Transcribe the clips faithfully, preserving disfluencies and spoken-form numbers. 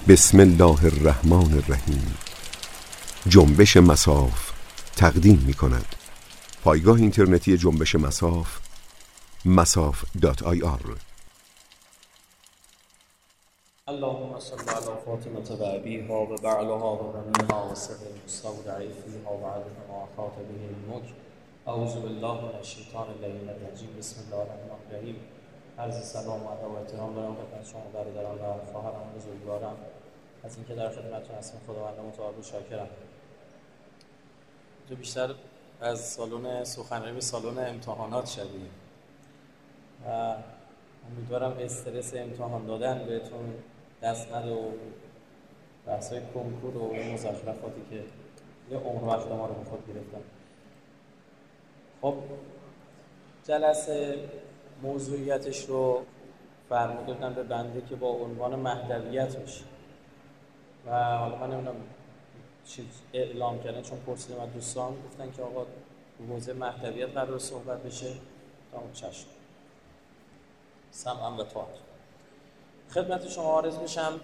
بسم الله الرحمن الرحیم. جنبش مصاف تقدیم می کند. پایگاه اینترنتی جنبش مصاف مصاف دات آی آر. اللهم صل علی فاطمة و ابیها و بعلها و بنیها و سر المستودع فیها و عدد ما احاط به علمک. اعوذ بالله من الشیطان اللعین الرجیم. بسم الله الرحمن الرحیم. عرض سلام و ادب و احترام دارم خدمت شما برادران و خواهران بزرگوارم از اینکه در خدمتتون هستم. خداوند متعال شاکرم. تو بیشتر از سالن سخنرانی به سالن امتحانات شدید و امیدوارم استرس امتحان دادن بهتون دست نده و بحث‌های کنکور و مزخرفاتی که یه عمر وقت ما رو به خود گرفتن. خب جلسه موضوعیتش رو فرمودن به بنده که با عنوان مهدویت باشه و حالا من نمیدونم چیز اعلام کردن، چون پرسیدم از دوستان گفتن که آقا تو حوزه مهدویت قرار صحبت بشه. تا اون چشم سمعم و طاعت خدمت شما عرض میشم.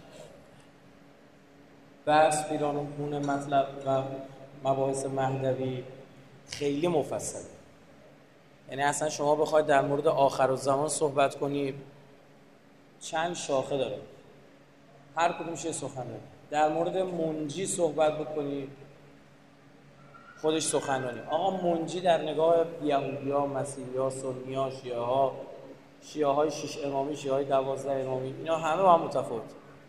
بحث پیرامون مطلب و مباحث مهدوی خیلی مفصله. یعنی اصلا شما بخواید در مورد آخرالزمان صحبت کنید چند شاخه داره، هر کدومش یه سخنرانی. در مورد منجی صحبت بکنید خودش سخنرانی. آقا منجی در نگاه یهودی‌ها، مسیحی‌ها، سنی‌ها، شیعه‌ها، شیعه‌های شش امامی، شیعه‌های دوازده امامی، اینا همه با هم متفاوت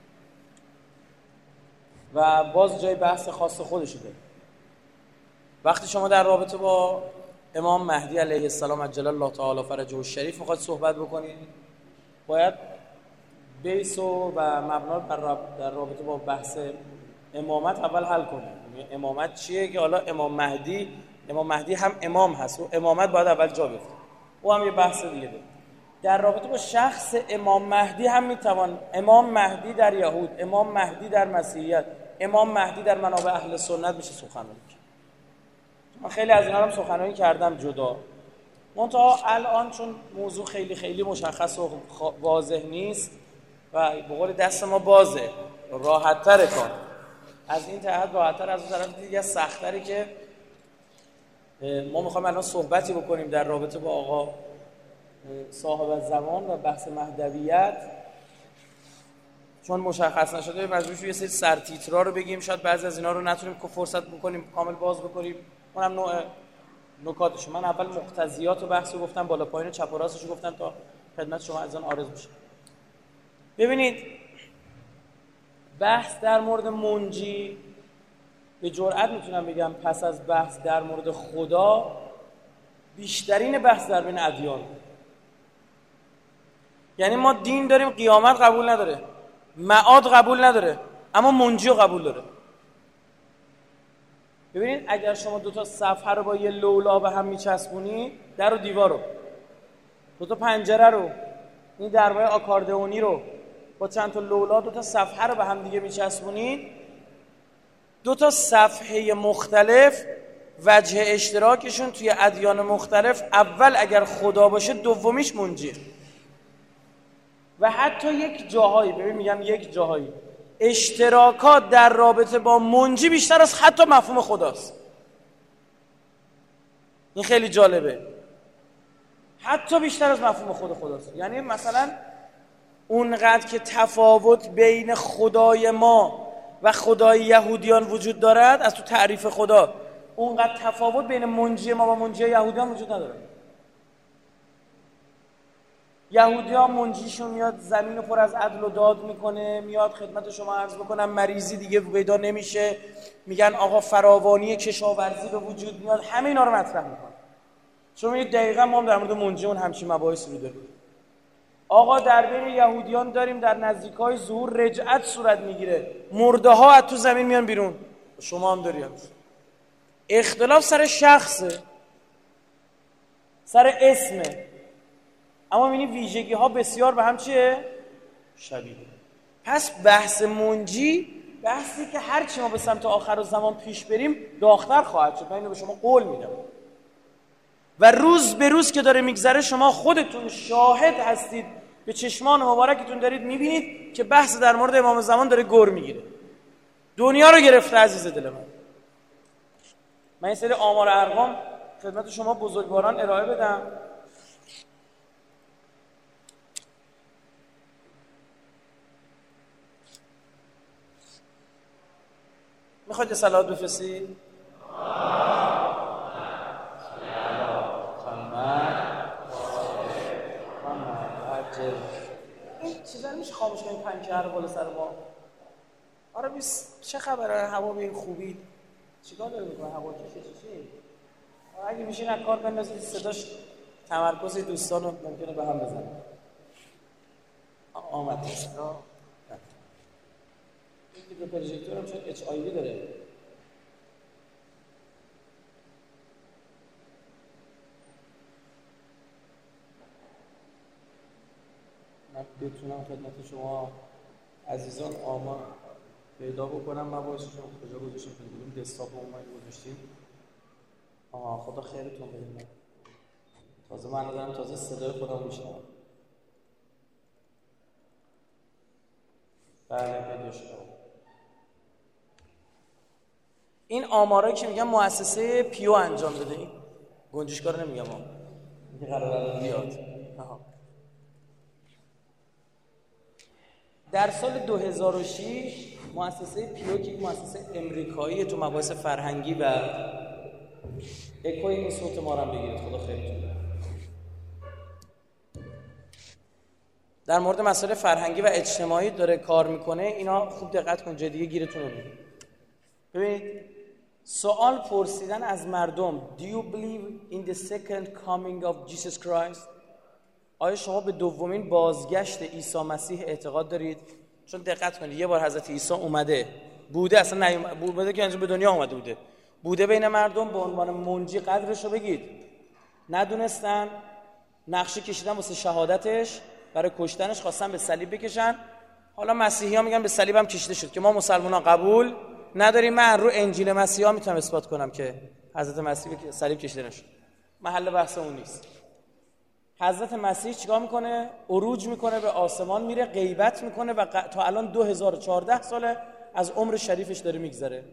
و باز جای بحث خاص خودشو داره. وقتی شما در رابطه با امام مهدی علیه السلام عجل الله تعالی فرجه الشریف میخواد صحبت بکنید، باید بیس و مبنا در رابطه با بحث امامت اول حل کنید. امامت چیه که حالا امام مهدی امام مهدی هم امام هست و امامت باید اول جا بیفته. او هم یه بحث دیگه داره. در رابطه با شخص امام مهدی هم میتوان امام مهدی در یهود، امام مهدی در مسیحیت، امام مهدی در منابع اهل سنت میشه سخنرانی کرد. من خیلی از اینا هم سخنرانی کردم جدا. منتها الان چون موضوع خیلی خیلی مشخص و واضح نیست و به قول دست ما بازه، راحت‌تر کار از این جهت، راحت‌تر از اون طرف دیگه سخت‌تره که ما می‌خوایم الان صحبتی بکنیم در رابطه با آقا صاحب زمان و بحث مهدویت. چون مشخص نشده مجبور شدیم یه سری سرتیترا رو بگیم، شاید بعضی از اینا رو نتونیم که فرصت بکنیم کامل باز بکنیم. اونم نوع نکاتش. من اول مقتضیات و بحثو گفتم، بالا پایین چپ و راستش گفتم تا خدمت شما از آن عارض بشه. ببینید بحث در مورد منجی به جرئت میتونم بگم پس از بحث در مورد خدا بیشترین بحث در بین ادیان. یعنی ما دین داریم قیامت قبول نداره، معاد قبول نداره، اما منجی رو قبول داره. ببینید اگر شما دو تا صفحه رو با یه لولا به هم میچسبونی، در و دیوار رو، دو تا پنجره رو، این دربای آکاردئونی رو با چند تا لولا دو تا صفحه رو به هم دیگه میچسبونید، دو تا صفحه مختلف وجه اشتراکشون توی ادیان مختلف اول اگر خدا باشه دومیش منجیه. و حتی یک جاهایی، ببین میگم یک جاهایی اشتراکات در رابطه با منجی بیشتر از حتی مفهوم خداست. این خیلی جالبه، حتی بیشتر از مفهوم خود خداست. یعنی مثلا اونقدر که تفاوت بین خدای ما و خدای یهودیان وجود دارد از تو تعریف خدا، اونقدر تفاوت بین منجی ما و منجی یهودیان وجود نداره. یهودی ها منجیشون میاد زمین رو پر از عدل و داد میکنه، میاد خدمت شما عرض بکنم مریضی دیگه پیدا نمیشه، میگن آقا فراوانی کشاورزی به وجود میاد، همه اینا رو مطرح میکنه. شما میگید دقیقاً ما هم در مورد منجیمون همچین مباحثی رو داریم. آقا در بین یهودیان داریم در نزدیکای ظهور رجعت صورت میگیره، مرده ها از تو زمین میان بیرون. شما هم دارید. اختلاف سر شخصه، سر اسمه، اما می‌بینی ویژگی ها بسیار به هم چیه؟ شبیه. پس بحث منجی بحثی که هرچی ما به سمت آخرالزمان پیش بریم داغ‌تر خواهد شد. من اینو به شما قول میدم و روز به روز که داره میگذره شما خودتون شاهد هستید به چشمان مبارکتون دارید میبینید که بحث در مورد امام زمان داره گر میگیره. دنیا رو گرفته عزیز دل من. من این سری آمار ارقام خدمت شما بزرگواران ارائه بدم. میخواید یه صلوات بفرستید؟ این چیزا میشه خاموش کنیم؟ پنکه رو بالا سر ما. آره بیس چه خبره؟ هوا به این خوبی چیکار داره میکنه؟ هوا کشه چیه؟ اگه میشین از کار بندازید صداش تمرکز دوستانو ممکنه به هم بزنه. آمد اصلا این دیگه پروژکتور هم شاید اچ آی وی داره. من بتونم خدمت شما عزیزان آمار پیدا بکنم. مباحثشون کجا گذاشتیم؟ کدوم دسکتاپ اونلاین گذاشتیم؟ آها خدا خیرتون بده. تازه من دارم تازه صدای خودم میشنوم. بله پیدا شد. این آمارایی که میگم مؤسسه پیو انجام داده. این گنجشکار نمیگم ها. این قراره بیاد. آها. در سال دو هزار و شش مؤسسه پیو که یک مؤسسه امریکایی تو مباحث فرهنگی و اکوی این صوت ما رو بگیرید خدا خیرتون بده. در مورد مسائل فرهنگی و اجتماعی داره کار میکنه. اینا خوب دقت کن جای دیگه گیرتون رو میده. ببینید سوال پرسیدن از مردم Do you believe in the second coming of Jesus Christ؟ آیا شما به دومین بازگشت عیسی مسیح اعتقاد دارید؟ چون دقت کنید یه بار حضرت عیسی اومده بوده، اصلا نیومده بوده که انجام به دنیا اومده بوده بوده بین مردم به عنوان منجی. قدرش رو بگید ندونستن، نقشه کشیدن واسه شهادتش، برای کشتنش خواستن به صلیب بکشن. حالا مسیحی ها میگن به صلیب هم کشیده شد که ما مسلمان ها قبول نداریم. من رو انجیل مسیحا میتونم اثبات کنم که حضرت مسیح به صلیب کشیده نشد. محل بحث اون نیست. حضرت مسیح چیکار میکنه؟ عروج میکنه به آسمان، میره غیبت میکنه و ق... تا الان دو هزار و چهارده ساله از عمر شریفش داره میگذره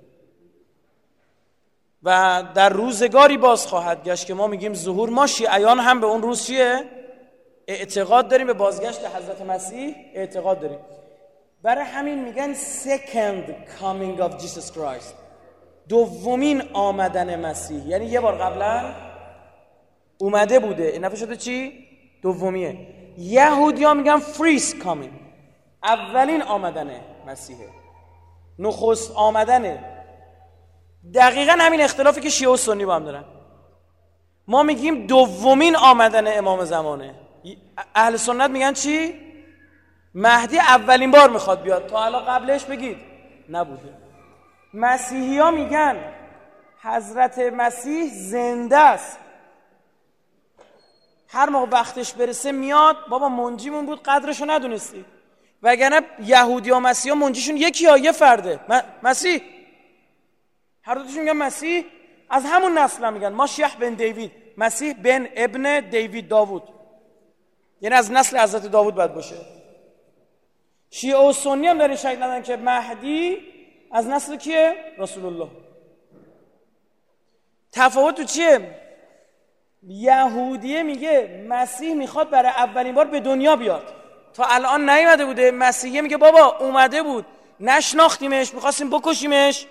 و در روزگاری باز خواهد گشت که ما میگیم ظهور. ما شیعیان هم به اون روز چیه؟ اعتقاد داریم، به بازگشت حضرت مسیح اعتقاد داریم. برای همین میگن second coming of Jesus Christ، دومین آمدن مسیح. یعنی یه بار قبلا اومده بوده، این دفعه شده چی؟ دومیه. یهودی‌ها میگن first coming، اولین آمدن مسیحه، نخست آمدنه. دقیقاً همین اختلافی که شیعه و سنی با هم دارن. ما میگیم دومین آمدن امام زمانه. اهل سنت میگن چی؟ مهدی اولین بار میخواد بیاد، تا الان قبلش بگید نبوده. مسیحی ها میگن حضرت مسیح زنده است، هر موقع وقتش برسه میاد. بابا منجیمون بود قدرشو ندونستی. وگرنه یهودی ها مسیحی ها منجیشون یکی یا یه فرده مسیح، هر دوتاشون میگن مسیح. از همون نسل هم میگن ماشیح بن دیوید، مسیح بن ابن دیوید داوود، یعنی از نسل حضرت داوود باید باشه. شیعه و سنی هم داره شک ندارن که مهدی از نسل کیه؟ رسول الله. تفاوت تو چیه؟ یهودیه میگه مسیح میخواد برای اولین بار به دنیا بیاد، تا الان نیومده بوده. مسیحیه میگه بابا اومده بود نشناختیمش، میخواستیم بکشیمش،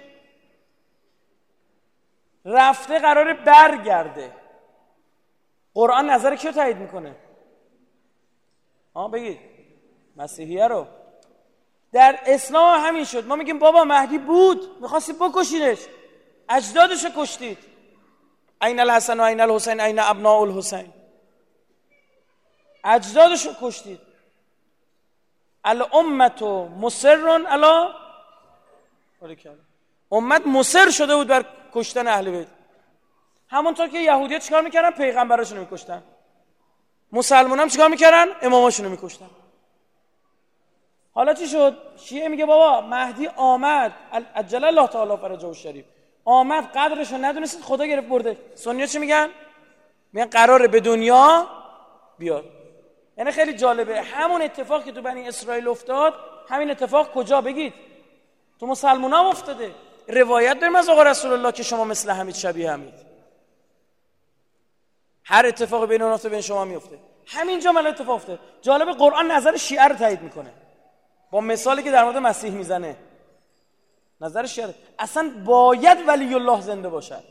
رفته قراره برگرده. قرآن نظر کیو تایید میکنه؟ آه بگید مسیحیه رو. در اسلام همین شد. ما میگیم بابا مهدی بود، میخواستید بکشیدش، اجدادشو کشتید. این الحسن و این الحسین این ابناء الحسین، اجدادشو کشتید. الامت مصر علی، امت مصر شده بود بر کشتن اهل بیت. همونطور که یهودی‌ها چیکار میکردن؟ پیغمبراشون رو میکشتن. مسلمان‌ها هم چیکار میکردن؟ اماماشون رو میکشتن. حالا چی شد؟ شیعه میگه بابا مهدی آمد، عجل الله تعالی فرجه الشریف، آمد قدرشو ندونستید خدا گرفت برده. سنی‌ها چی میگن؟ میگن قراره به دنیا بیاد. یعنی خیلی جالبه همون اتفاق که تو بنی اسرائیل افتاد، همین اتفاق کجا بگید؟ تو مسلمان هم افتاده. روایت داریم از آقا رسول الله که شما مثل حمید شبیه حمید. هر اتفاق بین اون بین شما میفته. همینجا من اتفاق افتاد. جالب، قرآن نظر شیعه رو تایید میکنه با مثالی که در مورد مسیح میزنه. نظر شیعه اصلا باید ولی الله زنده باشد.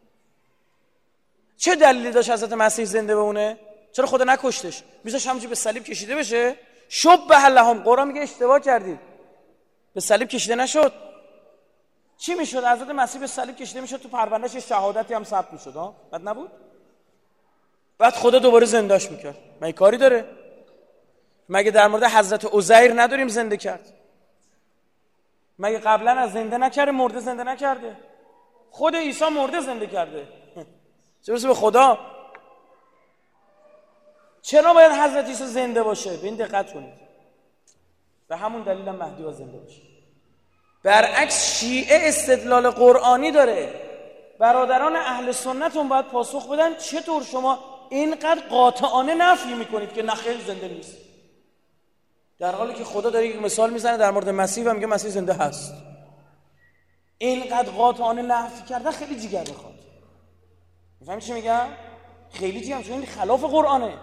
چه دلیلی داشت حضرت مسیح زنده بمونه؟ چرا خدا نکشتش؟ میذاش همونجوری به صلیب کشیده بشه؟ شبه لهم. قرآن میگه اشتباه کردید، به صلیب کشیده نشد. چی میشد؟ حضرت مسیح به صلیب کشیده میشد، تو پروندهش شهادتی هم ثبت میشد. ها بد نبود؟ بعد خدا دوباره زندهش میکرد. مگه کاری داره؟ مگه در مورد حضرت عزیر نداریم زنده کرد؟ مگه قبلا از زنده نکرده، مرده زنده نکرده؟ خود عیسی مرده زنده کرده. چه برسه به خدا؟ چرا باید حضرت عیسی زنده باشه؟ به این دقت کنید. به همون دلیل هم مهدی باید زنده باشه. برعکس شیعه استدلال قرآنی داره. برادران اهل سنت هم باید پاسخ بدن چطور شما اینقدر قاطعانه نفی میکنید که نه خیر زنده نیست، در حالی که خدا داره یک مثال میزنه در مورد مسیح و میگه مسیح زنده هست. اینقدر قاطعانه نفی کردن خیلی جیگر میخواد. میفهمی چی میگم؟ خیلی جیگر، چون این خلاف قرآنه.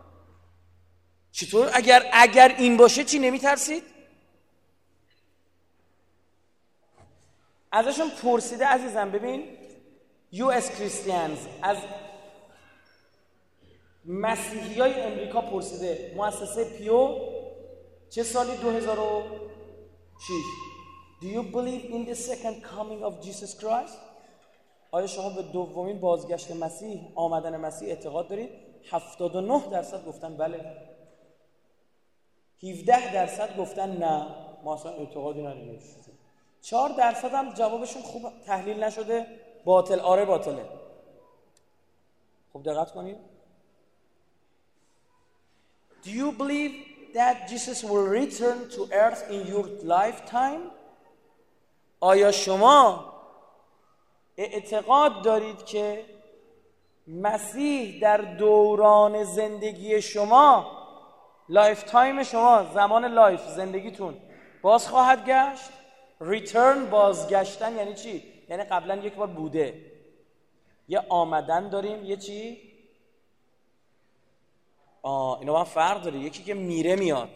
چطور اگر اگر این باشه چی نمیترسید؟ ازشون پرسیده عزیزم، ببین یو اس کریستیانز، از مسیحی های امریکا پرسیده، مؤسسه پیو چه سالی؟ دو هزار و شش. Do you believe in the second coming of Jesus Christ؟ آیا شما به دومین بازگشت مسیح، آمدن مسیح اعتقاد دارید؟ هفتاد و نه درصد گفتن بله. هفده درصد گفتن نه، ما اصلا اعتقادی نداریم. چهار درصد هم جوابشون خوب تحلیل نشده، باطل، آره باطله. خب دقت کنید. Do you believe that Jesus will return to earth in your lifetime؟ آیا شما اعتقاد دارید که مسیح در دوران زندگی شما، لایف تایم شما، زمان لایف زندگیتون باز خواهد گشت؟ ریترن، بازگشتن یعنی چی؟ یعنی قبلا یک بار بوده. یه آمدن داریم، یه چی؟ آه اینا با هم فرق داره. یکی که میره میاد.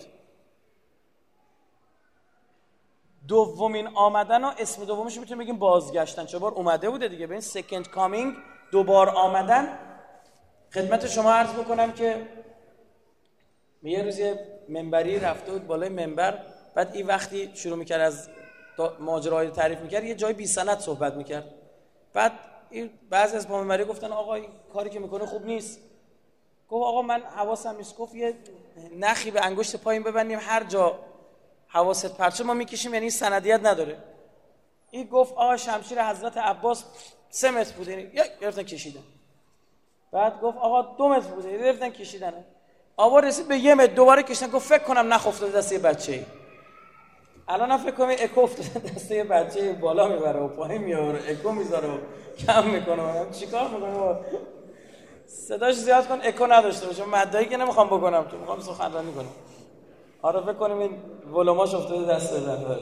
دومین آمدن و اسم دومش میتونیم بگیم بازگشتن، چه بار اومده بوده دیگه. ببین سکند کامینگ، دوبار آمدن. خدمت شما عرض بکنم که یه روز یه منبری رفته بود بالای منبر، بعد این وقتی شروع میکرد از ماجراهای تعریف میکرد یه جای بی سند صحبت میکرد. بعد بعضی از منبری گفتن آقا این کاری که میکنه خوب نیست. گفت آقا من حواسم نیست. گفت یه نخی به انگشت پایین ببندیم، هر جا حواست پرچه ما میکشیم، یعنی سندیت نداره. این گفت آقا شمشیر حضرت عباس سه متر بوده، یعنی گرفتن کشیدن. بعد گفت آقا دو متر بوده، گرفتن کشیدن. آقا رسید به یه متر، دوباره کشیدن. گفت فکر کنم نخ افتاده دست یه بچه‌ای. الان فکر کنم اکو افتاده دست یه بچه‌ای، بالا میبره و پایین میاره، اکو میذاره و کم میکنه. چیکار میکنه؟ صداش زیاد کن اکو نداشته باشه. مدعی که نمیخوام بکنم، تو میخوام سخنرانی کنم. آره فکر کنیم این ولوماش افتاده دست بدن.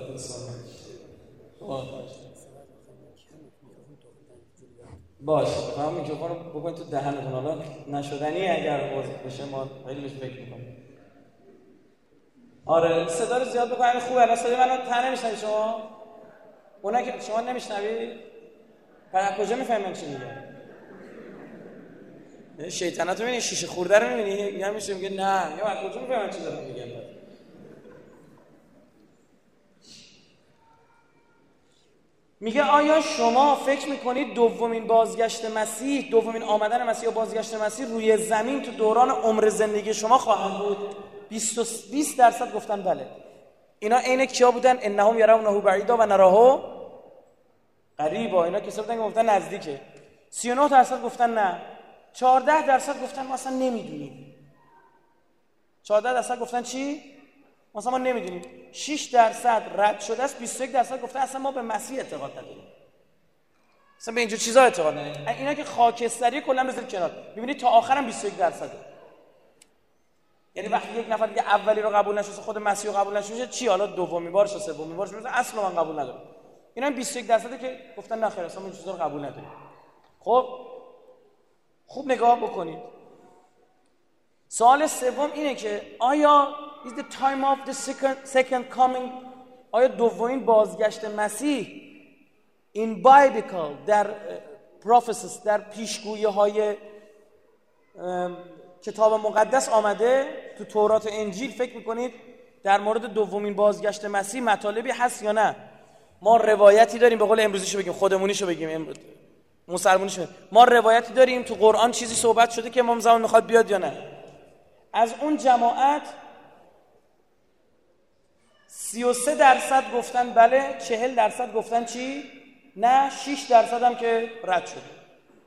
باش فهم میکروفون رو بکنید تو دهنتون. حالا نشدنی اگر باز بشه ما خیلی بهش فکر میکنیم. آره صدا رو زیاد بکنید خوبه. الان صدای منو ته نمیشنوید شما؟ اونا که شما نمیشنوید؟ پس کجا میفهمن چی میگه؟ شیطنت رو میبینی؟ شیشه خورده رو میبینی؟ یا میشه میگه نه، یا از کجا میفهمن چی دارم میگن؟ میگه آیا شما فکر میکنید دومین بازگشت مسیح، دومین آمدن مسیح یا بازگشت مسیح روی زمین تو دوران عمر زندگی شما خواهد بود؟ بیست درصد گفتن بله. اینا عین کیا بودن؟ انهم یرونه بعیدا و نراه قریبا. اینا کسا بودن که گفتن نزدیکه. سی و نه درصد گفتن نه. چهارده درصد گفتن ما اصلا نمیدونیم. چهارده درصد گفتن چی؟ ما اصلا ما نمیدونیم. شش درصد رد شده است. بیست و یک درصد گفتن اصلا ما به مسیح اعتقاد نداریم. اصلا به اینجور چیزا اعتقاد نداریم. اینا که خاکستری کلا بذارید کنار. می‌بینید تا آخرم بیست و یک درصده. یعنی وقتی یک نفر دیگه اولی رو قبول نشه، خود مسیح رو قبول نشه، چی حالا دومی بارش و سومی بارش میشه اصلا من قبول ندارم. اینا هم بیست و یک درصده که گفتن نه خیر اصلا این چیزا رو قبول نداریم. خب خوب نگاه بکنید. سوال سوم اینه که آیا is the time of the second, second coming، آیا دومین بازگشت مسیح in biblical در prophecies در پیشگویی های کتاب مقدس آمده؟ تو تورات و انجیل فکر میکنید در مورد دومین بازگشت مسیح مطالبی هست یا نه؟ ما روایتی داریم، به قول امروزیشو بگیم خودمونیشو بگیم مسلمونیشو بگیم. ما روایتی داریم تو قرآن چیزی صحبت شده که امام زمان میخواد بیاد یا نه؟ از اون جماعت سی و سه درصد گفتن بله، چهل درصد گفتن چی؟ نه، شش درصد هم که رد شده.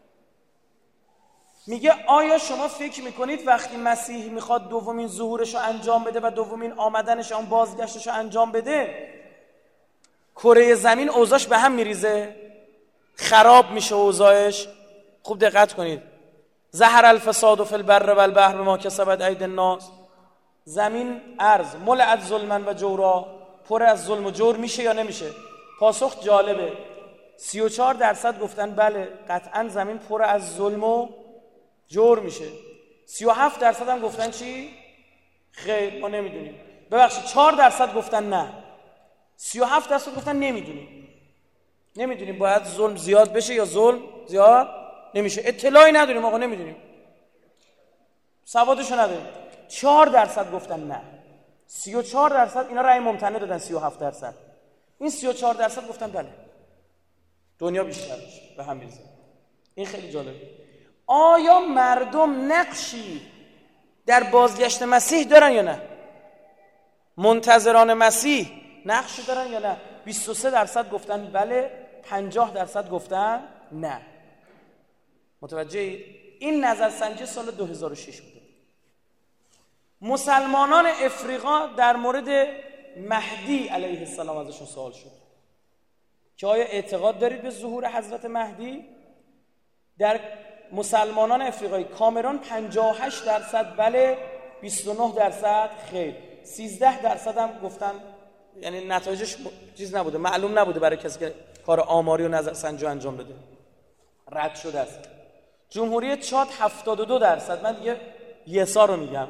میگه آیا شما فکر میکنید وقتی مسیح میخواد دومین ظهورش رو انجام بده و دومین آمدنش اون بازگشتش رو انجام بده کره زمین اوضاعش به هم میریزه؟ خراب میشه اوضاعش؟ خوب دقت کنید. ظهر الفساد فی البر والبحر بما کسبت ایدی الناس، زمین ارض ملئت ظلما و جورا، پر از ظلم و جور میشه یا نمیشه؟ پاسخ جالبه، سی و چهار درصد گفتن بله قطعا زمین پر از ظلم و جور میشه. سی و هفت درصد هم گفتن چی؟ خیر ما نمیدونیم. ببخشید چهار درصد گفتن نه، سی و هفت درصد گفتن نمیدونیم. نمیدونیم باید ظلم زیاد بشه یا ظلم زیاد نمیشه، اطلاعی نداریم آقا، نمیدونیم، سوادشو نداریم. چهار درصد گفتن نه، سی و چهار درصد اینا رأی ممتنع دادن، سی و هفت درصد این سی و چهار درصد گفتن بله دنیا بیشتر بشه به هم میرزه. این خیلی جالبه. آیا مردم نقشی در بازگشت مسیح دارن یا نه؟ منتظران مسیح نقشی دارن یا نه؟ بیست و سه درصد گفتن بله، پنجاه درصد گفتن نه. متوجهید؟ این نظرسنجی سال دو هزار و شش بوده. مسلمانان افریقا در مورد مهدی علیه السلام ازشون سوال شد که آیا اعتقاد دارید به ظهور حضرت مهدی؟ در مسلمانان افریقایی کامرون پنجاه و هشت درصد بله، بیست و نه درصد خیر، سیزده درصد هم گفتن، یعنی نتایجش چیز نبوده، معلوم نبوده برای کسی که کار آماری و نظرسنجی انجام بده، رد شده است. جمهوری چاد هفتاد و دو درصد، من دیگه یسا رو میگم،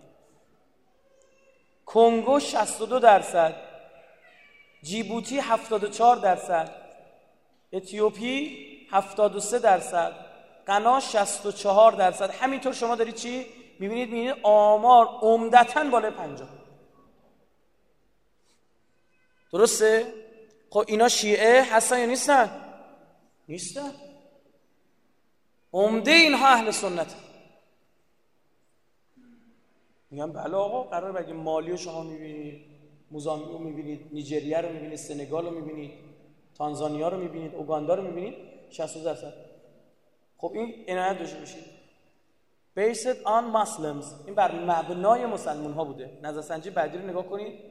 کنگو شصت و دو درصد، جیبوتی هفتاد و چهار درصد، اتیوپی هفتاد و سه درصد، غنا شصت و چهار درصد. همینطور شما دارید چی میبینید؟ میبینید آمار عمدتاً بالای پنجاه. درسته؟ خب اینا شیعه هستن یا نیستن؟ نیستن. عمده اینها اهل سنت. میگم بله آقا قرار بگیم مالی رو شما میبینید، موزامبیک رو میبینید، نیجریه رو میبینید، سنگال رو میبینید، تانزانیا رو میبینید، اوگاندا رو میبینید، شصت و دو درصد. خب این عنایت داشته باشید. Based on Muslims، این بر مبنای مسلمان ها بوده. نظرسنجی بعدی رو نگاه کنید.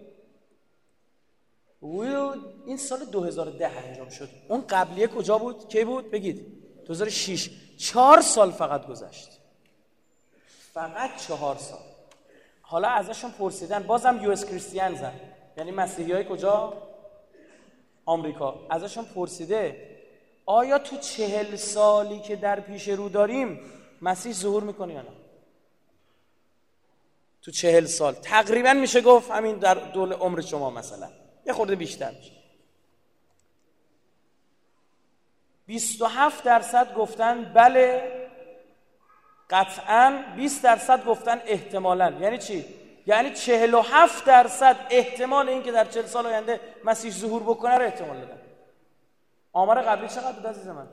این سال دو هزار و ده انجام شد. اون قبلیه کجا بود؟ کی بود؟ بگید. دو هزار و شش. چهار سال فقط گذشت. فقط چهار سال. حالا ازشون پرسیدن، بازم یو اس کریستیانزن، یعنی مسیحی های کجا؟ آمریکا. ازشون پرسیده آیا تو چهل سالی که در پیش رو داریم مسیح ظهور میکنه یا نه؟ تو چهل سال تقریبا میشه گفت همین در دول عمر شما مثلا یه خورده بیشتر میشه. بیست و هفت درصد گفتن بله قطعاً، بیست درصد گفتن احتمالاً. یعنی چی؟ یعنی چهل و هفت درصد احتمال این که در چهل سال آینده مسیح ظهور بکنه رو احتمال دادن. آمار قبلی چقدر بود عزیز من؟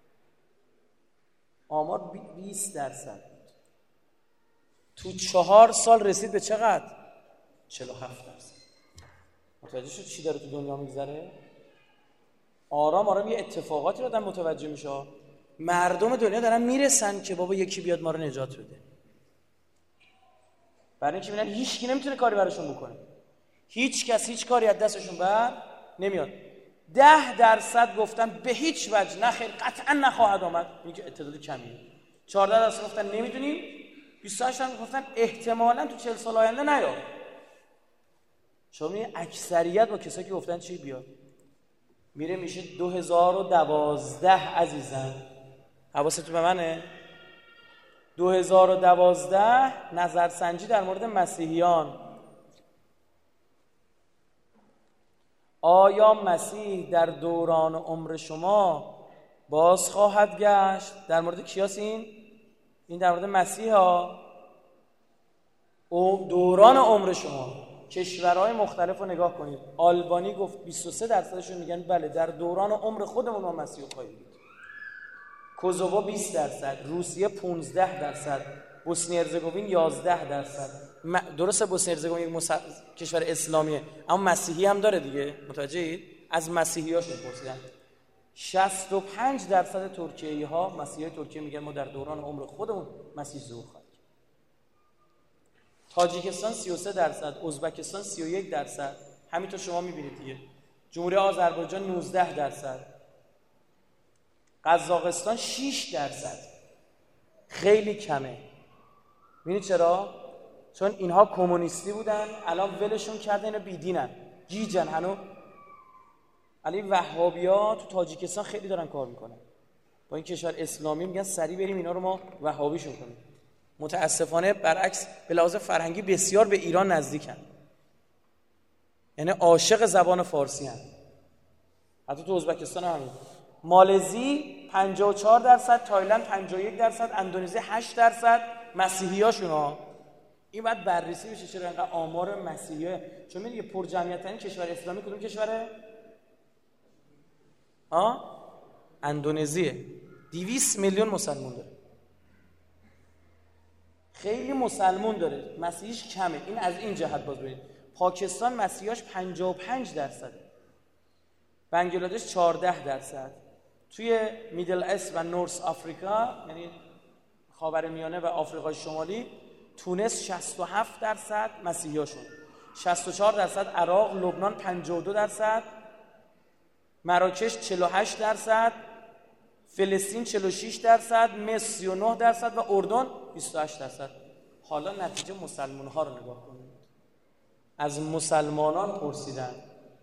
آمار بیست درصد. تو چهار سال رسید به چقدر؟ چهل و هفت درصد. متوجه شد چی داره تو دنیا میگذره؟ آرام آرام یه اتفاقاتی رو آدم متوجه میشه. مردم دنیا دارن میرسن که بابا یکی بیاد ما رو نجات بده. برای اینکه میبینن هیچ کی نمیتونه کاری براشون بکنه. هیچ کس هیچ کاری از دستشون بر نمیاد. ده درصد گفتن به هیچ وجه نه خیر قطعا نخواهد آمد. این که اعتداد کمیه. چهارده درصد گفتن نمیدونیم. بیست و هشت هم گفتن احتمالاً تو چهل سال آینده نیاد. شما می‌بینید اکثریت با کسایی که گفتن چی بیاد میره میشه دو هزار و دوازده عزیزم. حواستون به منه؟ دو هزار و دوازده نظرسنجی در مورد مسیحیان. آیا مسیح در دوران عمر شما باز خواهد گشت؟ در مورد کیاست این؟ این در مورد مسیح ها. او دوران عمر شما. کشورهای مختلف رو نگاه کنید. آلبانی گفت بیست و سه درصدشون میگن بله در دوران عمر خودمون ما مسیح خواهیم دید. کوزوو بیست درصد، روسیه پانزده درصد، بوسنی هرزگوین یازده درصد. درسته بوسنی هرزگوین یک مسل... کشور اسلامیه اما مسیحی هم داره دیگه، متوجهید؟ از مسیحیاشون پرسیدن. شصت و پنج درصد ترکیه‌ای ها مسیحی ترکیه میگن ما در دوران عمر خودمون مسیح ظهور خواهیم. تاجیکستان سی و سه درصد، ازبکستان سی و یک درصد، همینطور شما میبینید دیگه. جمهوری آذربایجان نوزده درصد، قزاقستان شش درصد. خیلی کمه. می‌بینید چرا؟ چون اینها کمونیستی بودن، الان ولشون کردن، اینا بیدینن، گیجن هنو. علی وهابی‌ها تو تاجیکستان خیلی دارن کار میکنن. با این کشور اسلامی میگن سریع بریم اینا رو ما وهابیشون کنیم. متاسفانه برعکس به لحاظ فرهنگی بسیار به ایران نزدیکن. یعنی عاشق زبان فارسی هستن. حتی تو ازبکستان هم همین. مالزی پنجاه و چهار درصد، تایلند پنجاه و یک درصد، اندونزی هشت درصد مسیحیاشون ها. این باید بررسی بشه چرا اینقدر آمار مسیحیه. چون میگه پر جمعیت ترین کشور اسلامی کدوم کشوره؟ ها؟ اندونزیه. دویست میلیون مسلمان داره. خیلی مسلمان داره، مسیحیش کمه. این از این جهت باز ببینید. پاکستان مسیحیاش پنجاه و پنج درصده. بنگلادش چهارده درصد. توی میدل است و نورس آفریقا یعنی خاورمیانه و آفریقای شمالی تونس شصت و هفت درصد مسیحیاشون، شصت و چهار درصد عراق، لبنان پنجاه و دو درصد، مراکش چهل و هشت درصد، فلسطین چهل و شش درصد، مصر سی و نه درصد و اردن بیست و هشت درصد. حالا نتیجه مسلمان ها رو نگاه کنید. از مسلمانان پرسیدن.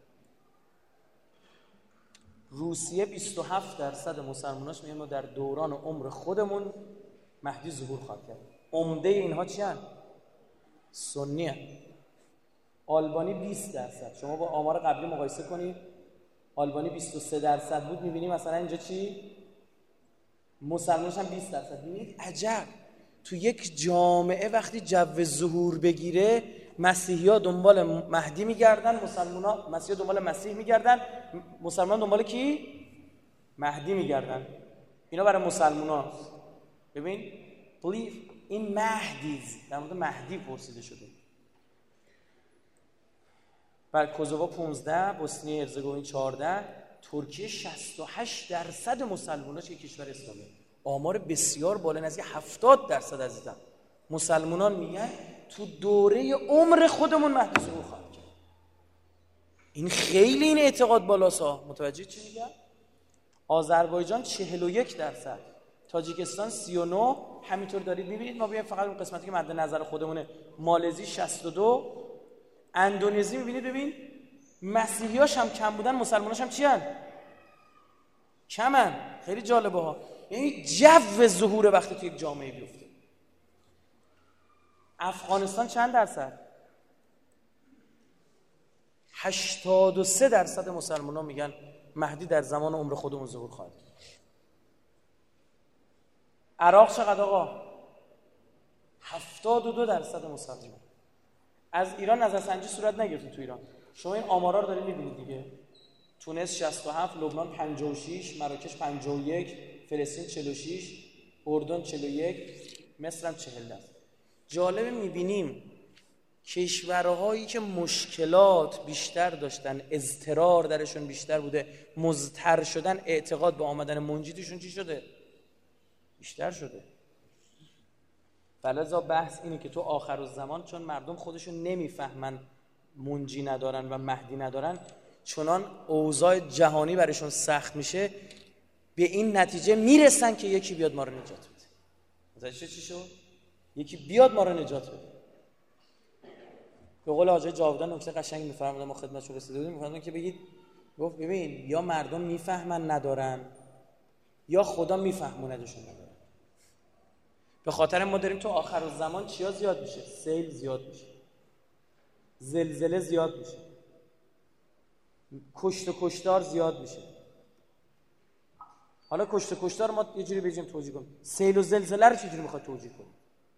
روسیه بیست و هفت درصد مسلماناش میگن ما در دوران عمر خودمون مهدی ظهور خواهد کرد. عمده اینها چی هستند؟ سنی هستند. آلبانی بیست درصد. شما با آمار قبلی مقایسه کنید. آلبانی بیست و سه درصد بود، می‌بینید مثلا اینجا چی؟ مسلماناش هم بیست درصد. ببینید عجب. تو یک جامعه وقتی جو ظهور بگیره مسیحی‌ها دنبال مهدی میگردن، مسلمان‌ها مسیحی‌ها دنبال مسیح میگردن، مسلمان دنبال کی؟ مهدی میگردن. اینا برای مسلمان‌ها. ببین believe in Mahdi's، در مورد مهدی پرسیده شده. بر کوزوو پانزده، بوسنی هرزگوین چهارده، ترکیه شصت و هشت درصد مسلماناش یک کشور اسلامی. آمار بسیار بالا، نزدیک هفتاد درصد عزیزم. مسلمانان میگن تو دوره عمر خودمون مهدی ظهور خواهد کرد. این خیلی این اعتقاد بالاسا. متوجه چی میگم؟ آذربایجان چهل و یک درصد، تاجیکستان سی و نه، همینطور دارید میبینید. ما بیایم فقط اون قسمتی که مد نظر خودمونه. مالزی شصت و دو، اندونزی میبینید. ببین مسیحیاش هم کم بودن، مسلماناش هم چی هن؟ کمن. خیلی جالبه ها. یعنی جو ظهور وقتی تو یک جامعه بیفته. افغانستان چند درصد؟ هشتاد و سه درصد مسلمانان میگن مهدی در زمان عمر خودمون ظهور خواهد کرد. عراق چقدر آقا؟ هفتاد و دو درصد مسلمان. از ایران نظرسنجی صورت نگرفته تو ایران. شما این آمارا رو دارید میبینید دیگه. تونس شصت و هفت، لبنان پنجاه و شش، مراکش پنجاه و یک، فلسطین چهل و شش، اردن چهل و یک، مصر هم چهل درصد. جالب میبینیم کشورهایی که مشکلات بیشتر داشتن، اضطرار درشون بیشتر بوده، مضطر شدن، اعتقاد به آمدن منجی توشون چی شده؟ بیشتر شده. فلذا بحث اینه که تو آخرالزمان چون مردم خودشون نمیفهمن منجی ندارن و مهدی ندارن، چنان اوضاع جهانی برشون سخت میشه، به این نتیجه میرسن که یکی بیاد ما رو نجات بده. متوجه چی شد؟ یکی بیاد ما رو نجات بده. به قول حاجی جاودان نکته قشنگ میفرمودن، ما خدمتشون رسیده بودیم، میفرمودن که بگید، گفت ببین یا مردم میفهمن ندارن یا خدا میفهموندشون ندارن. به خاطر ما داریم تو آخر الزمان چیا زیاد میشه؟ سیل زیاد میشه، زلزله زیاد میشه، کشت و کشتار زیاد میشه. حالا کشت و کشتار ما یه جوری بگیم توجیه کنیم، سیل و زلزله رو چجوری میخواد توجیه کنیم؟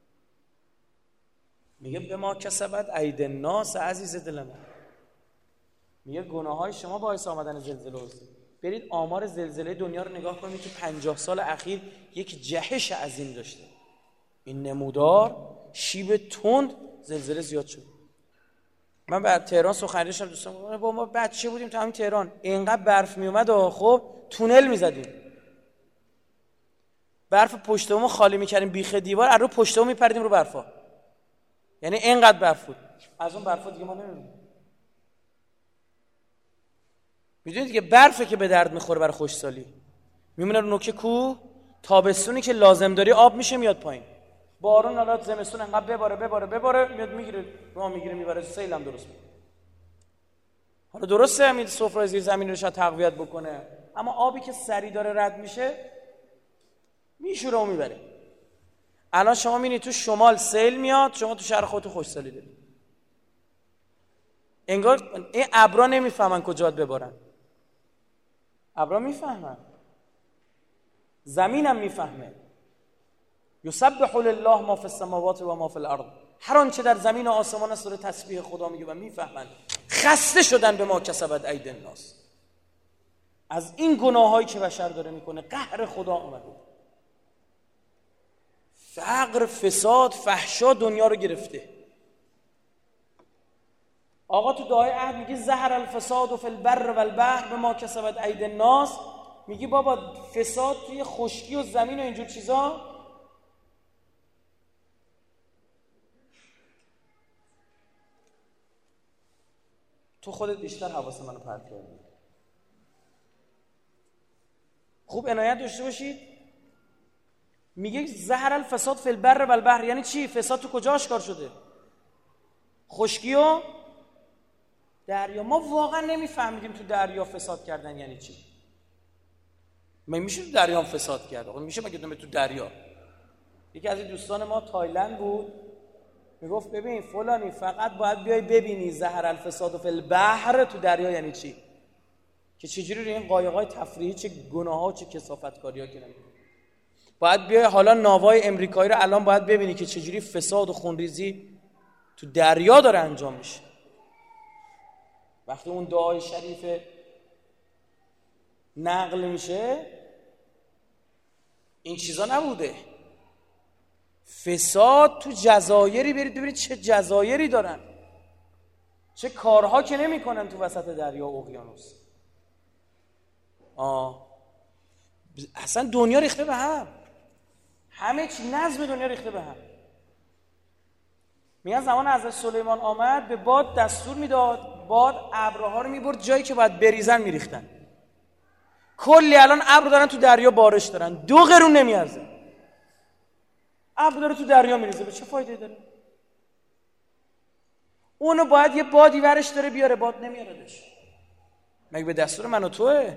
میگه به ما کسبت اید الناس عزیز دل من، میگه گناههای شما باعث آمدن زلزله است. برید آمار زلزله دنیا رو نگاه کنید، تو پنجاه سال اخیر یک جهش عظیم داشته این نمودار، شیب تند زلزله زیاد شد. من بعد تهران سخنرانی داشتم، دوستان با ما بچه بودیم تو همین تهران اینقدر برف می اومد و خب تونل میزدیم، برف پشتمون خالی میکردیم بیخ دیوار، از رو پشتمون میپریدیم رو برفا، یعنی اینقدر برف بود. از اون برفا دیگه ما نمیبینیم. میدونید که برفه که به درد میخوره برای خوشسالی، میمونه رو نوک کوه، تابستونی که لازم داری آب میشه میاد پایین، بارون حالا زمستون انقدر بباره بباره بباره میاد میگیره، ما میگیره میبره، سیل هم درست میکنه. حالا درسته همین سفره زیر زمین رو شاید تقویت بکنه، اما آبی که سری داره رد میشه میشوره و میبره. الان شما میبینید تو شمال سیل میاد، شما تو شهر خودتون خوشسالی دارید. انگار این ابرا نمیفهمن کجاات ببارن، ابرا میفهمن، زمینم میفهمه. یسبح لله ما فی السماوات و ما فی الارض، هر آنچه در زمین و آسمان است داره تسبیح خدا میگه و میفهمن. خسته شدن به ما کسبت اید الناس، از این گناهایی که بشر داره میکنه قهر خدا اومده. فقر، فساد، فحشا دنیا رو گرفته. آقا تو دعای عهد میگه ظهر الفساد فی البر و البحر بما کسبت اید الناس، میگی بابا فساد توی خشکی و زمین و اینجور چیزا. تو خودت بیشتر حواس منو پرت کردی. خوب عنایت داشته باشید، میگه ظهر الفساد فی البر و البحر، یعنی چی؟ فساد تو کجا آشکار شده؟ خشکی و دریا. ما واقعا نمیفهمیدیم تو دریا فساد کردن یعنی چی. من میشه تو دریا هم فساد کرد؟ آقا میشه مگه تو دریا؟ یکی از دوستان ما تایلند بود، میگفت ببین فلانی فقط باید بیای ببینی ظهر الفساد فی البحر تو دریا یعنی چی، که چجوری روی این قایقای تفریحی چه گناه‌ها و چه کثافتکاری‌ها که نمی‌کنه. باید بیای حالا ناوای امریکایی رو الان باید ببینی که چجوری فساد و خونریزی تو دریا داره انجام میشه. وقتی اون دعای شریف نقل میشه این چیزا نبوده. فساد تو جزایری برید ببینید چه جزایری دارن، چه کارها که نمی‌کنن تو وسط دریا و اقیانوس. آه اصلا دنیا ریخته به هم، همه چی نظم دنیا ریخته به هم. میگن زمان حضرت سلیمان آمد به باد دستور میداد، باد ابرها رو میبرد جایی که باید بریزن میریختن. کلی الان ابر دارن تو دریا بارش دارن، دو قرون نمیارزه. ابر داره تو دریا میریزه، به چه فایده داره؟ اونو باید یه بادی ورش داره بیاره، باد نمیاردش. مگه به دستور من و توه؟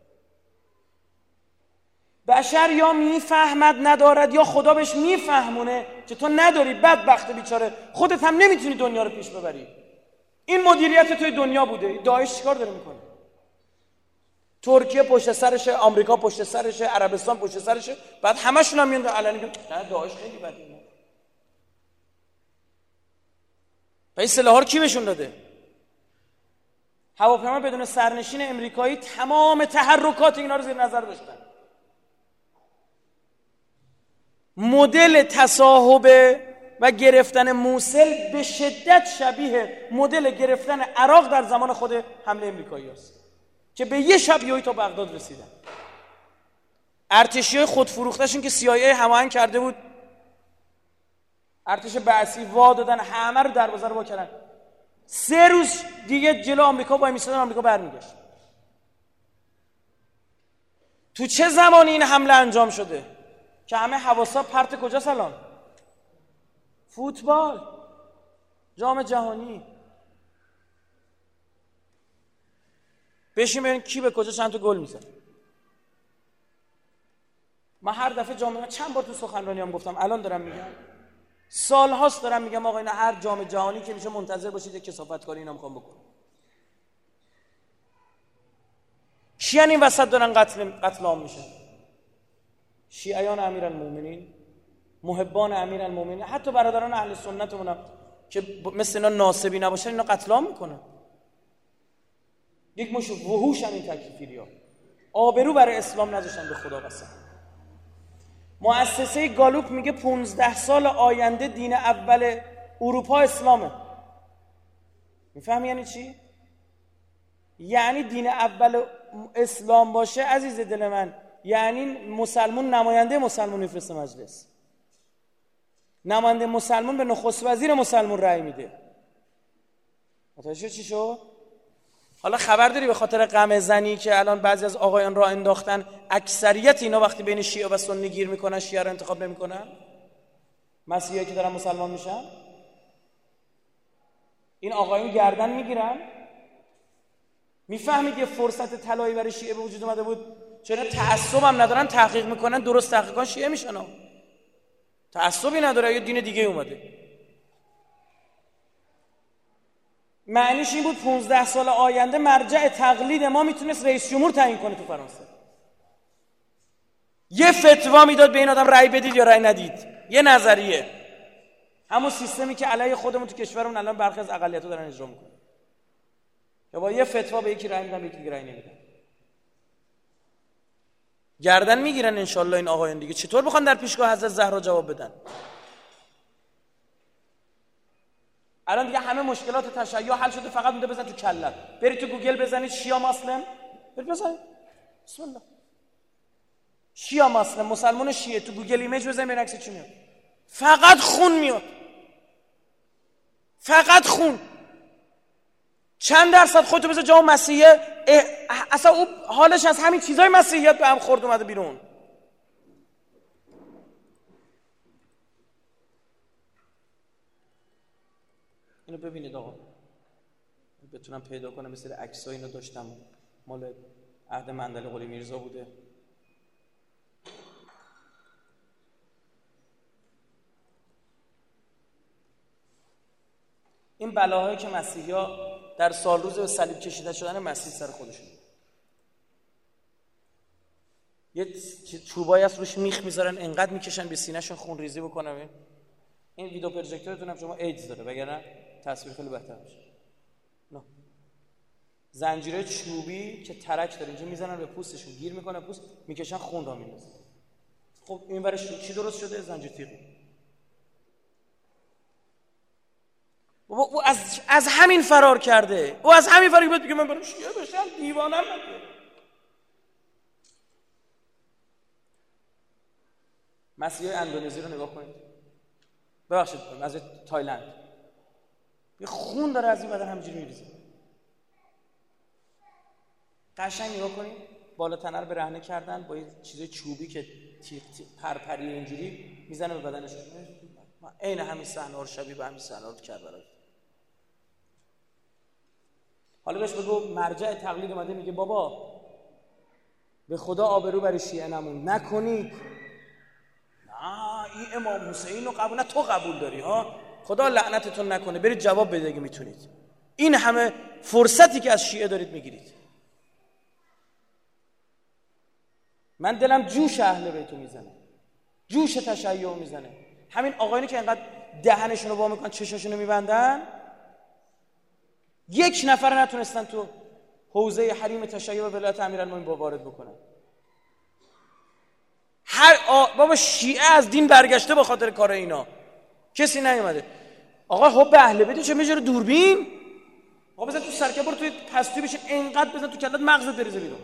بشر یا میفهمد ندارد یا خدا بهش میفهمونه که تو نداری، بدبخت بیچاره، خودت هم نمیتونی دنیا رو پیش ببری. این مدیریت توی دنیا بوده. داعش چیکار داره میکنه؟ ترکیه پشت سرشه، آمریکا پشت سرشه، عربستان پشت سرشه، بعد همشون هم میان علنی میگن نه داعش خیلی بده. و این سلاح‌ها رو کی بهشون داده؟ هواپیما بدون سرنشین امریکایی تمام تحرکات اینا رو زیر نظر داشتن. مدل تصاحب و گرفتن موصل به شدت شبیه مدل گرفتن عراق در زمان خود حمله امریکایی است که به یه شب یهویی تا بغداد رسیدن. ارتشی‌های خودفروخته‌شون که سی آی ای هماهنگ کرده بود، ارتش بعثی وا دادن، همه رو دروازه رو وا کردن. سه روز دیگه جلو آمریکا وای میسادن، آمریکا برمیگشت. تو چه زمانی این حمله انجام شده که همه حواسا پرت کجاست الان؟ فوتبال، جام جهانی. بشین ببین کی به کجا چند تا گل میزنه. من هر دفعه جام، چند بار تو سخنرانیام گفتم، الان دارم میگم، سال هاست دارم میگم آقا اینا هر جام جهانی که میشه منتظر باشید یک کثافتکاری اینا میخوام بکنم. کیان این وسط دارن قتل قتل عام میشن؟ شیعیان امیرالمومنین، محبان امیرالمومنین، حتی برادران اهل سنتمون هم که مثل اینا ناصبی نباشن اینا قتل عام میکنن. یک مش وحوش هم این تکفیریا آبرو برای اسلام نذاشتن، به خدا قسم. مؤسسه گالوپ میگه پونزده سال آینده دین اول اروپا اسلامه. میفهمی یعنی چی؟ یعنی دین اول اسلام باشه عزیز دل من، یعنی مسلمون نماینده مسلمون میفرسته مجلس، نماینده مسلمون به نخست وزیر مسلمون رأی میده. متوجه چی شد؟ حالا خبر داری به خاطر غم زنی که الان بعضی از آقایان را انداختن، اکثریت اینا وقتی بین شیعه و سنی گیر میکنن شیعه رو انتخاب نمیکنن؟ مسیحایی که دارن مسلمان میشن این آقایون گردن میگیرن. میفهمید یه فرصت طلایی برای شیعه به وجود اومده بود؟ چرا تعصب هم ندارن، تحقیق میکنن، درست تحقیقان شیعه میشن ها. تعصبی نداره، یه دین دیگه اومده. معنیش این بود پونزده سال آینده مرجع تقلید ما میتونست رئیس جمهور تعیین کنه تو فرانسه. یه فتوا میداد به این آدم رأی بدید یا رأی ندید، یه نظریه. همون سیستمی که علیه خودمون تو کشورمون الان برخی از اقلیت‌ها دارن اجرا میکنن، یا با یه فتوا به یکی رأی میدن به یکی رأی نمیدن. گردن میگیرن انشالله این آقایان دیگه. چطور بخوان در پیشگاه حضرت زهرا جواب بدن؟ الان دیگه همه مشکلات تشیع حل شده، فقط مونده بزن تو کلت. برید تو گوگل بزنید شیعه مسلم، برید بزنید بسم الله شیعه مسلم، مسلمان شیعه، تو گوگل ایمیج بزنید ببین عکس چی میاد. فقط خون میاد، فقط خون. چند درصد خودتو بذار جامعه مسیحیه اصلا او حالش از همین چیزای مسیحیت به هم خورد اومده بیرون. اینو ببینید آقا، بتونم پیدا کنم مثل عکسای اینو داشتم، مال عهد مندل قلی میرزا بوده. این بلاهایی که مسیحی‌ها در سال روز به صلیب کشیده شدن مسیح سر خودشون، یه چوبایی از روش میخ میذارن انقدر میکشن به سینه‌شون خون ریزی بکنه. این ویدیو پروژکتورتون هم شما ایدز داره وگرنه تصویر خیلی بهتر میشه. نه زنجیره چوبی که ترک داره اینجا میزنن به پوستشون، گیر میکنه پوست، میکشن خون را میندازن. خب این برش چی درست شده؟ زنجیر تیغی. بابا او از از همین فرار کرده، او از همین فرار بود که من برم شیعه بشم، دیوانم نکنه. مسیحای اندونزی رو نگاه کنید، ببخشید از تایلند، یه خون داره از این بدن همینجوری میریزه. قشنگ نگاه کنید، بالا تنه رو برهنه کردن با یه چیز چوبی که تیغ تیغ پرپری اینجوری میزنه به بدنش. عین همین صحنه رو شبیه به همین صحنه رو کربلا. حالا بهش بگو مرجع تقلید اومده میگه بابا به خدا آبرو برای شیعه نمون نکنید. نه این امام حسین رو قبول، نه تو قبول داری ها، خدا لعنتتون نکنه، برید جواب بده اگه میتونید. این همه فرصتی که از شیعه دارید میگیرید. من دلم جوش اهل بیتو میزنه، جوش تشیع میزنه. همین آقایونی که انقدر دهنشون رو وا میکنن چشاشون رو میبندن، یک نفر نتونستن تو حوزه حریم تشیع و ولایت امیرالمومنین با وارد بکنن. هر آ... بابا شیعه از دین برگشته به خاطر کار اینا، کسی نیومده. آقا حب اهل بیت چه میجره دوربین؟ آقا بزن تو سرکه، برو توی پستوی بشین، اینقدر بزن تو کلت مغزت بریزه بیرون.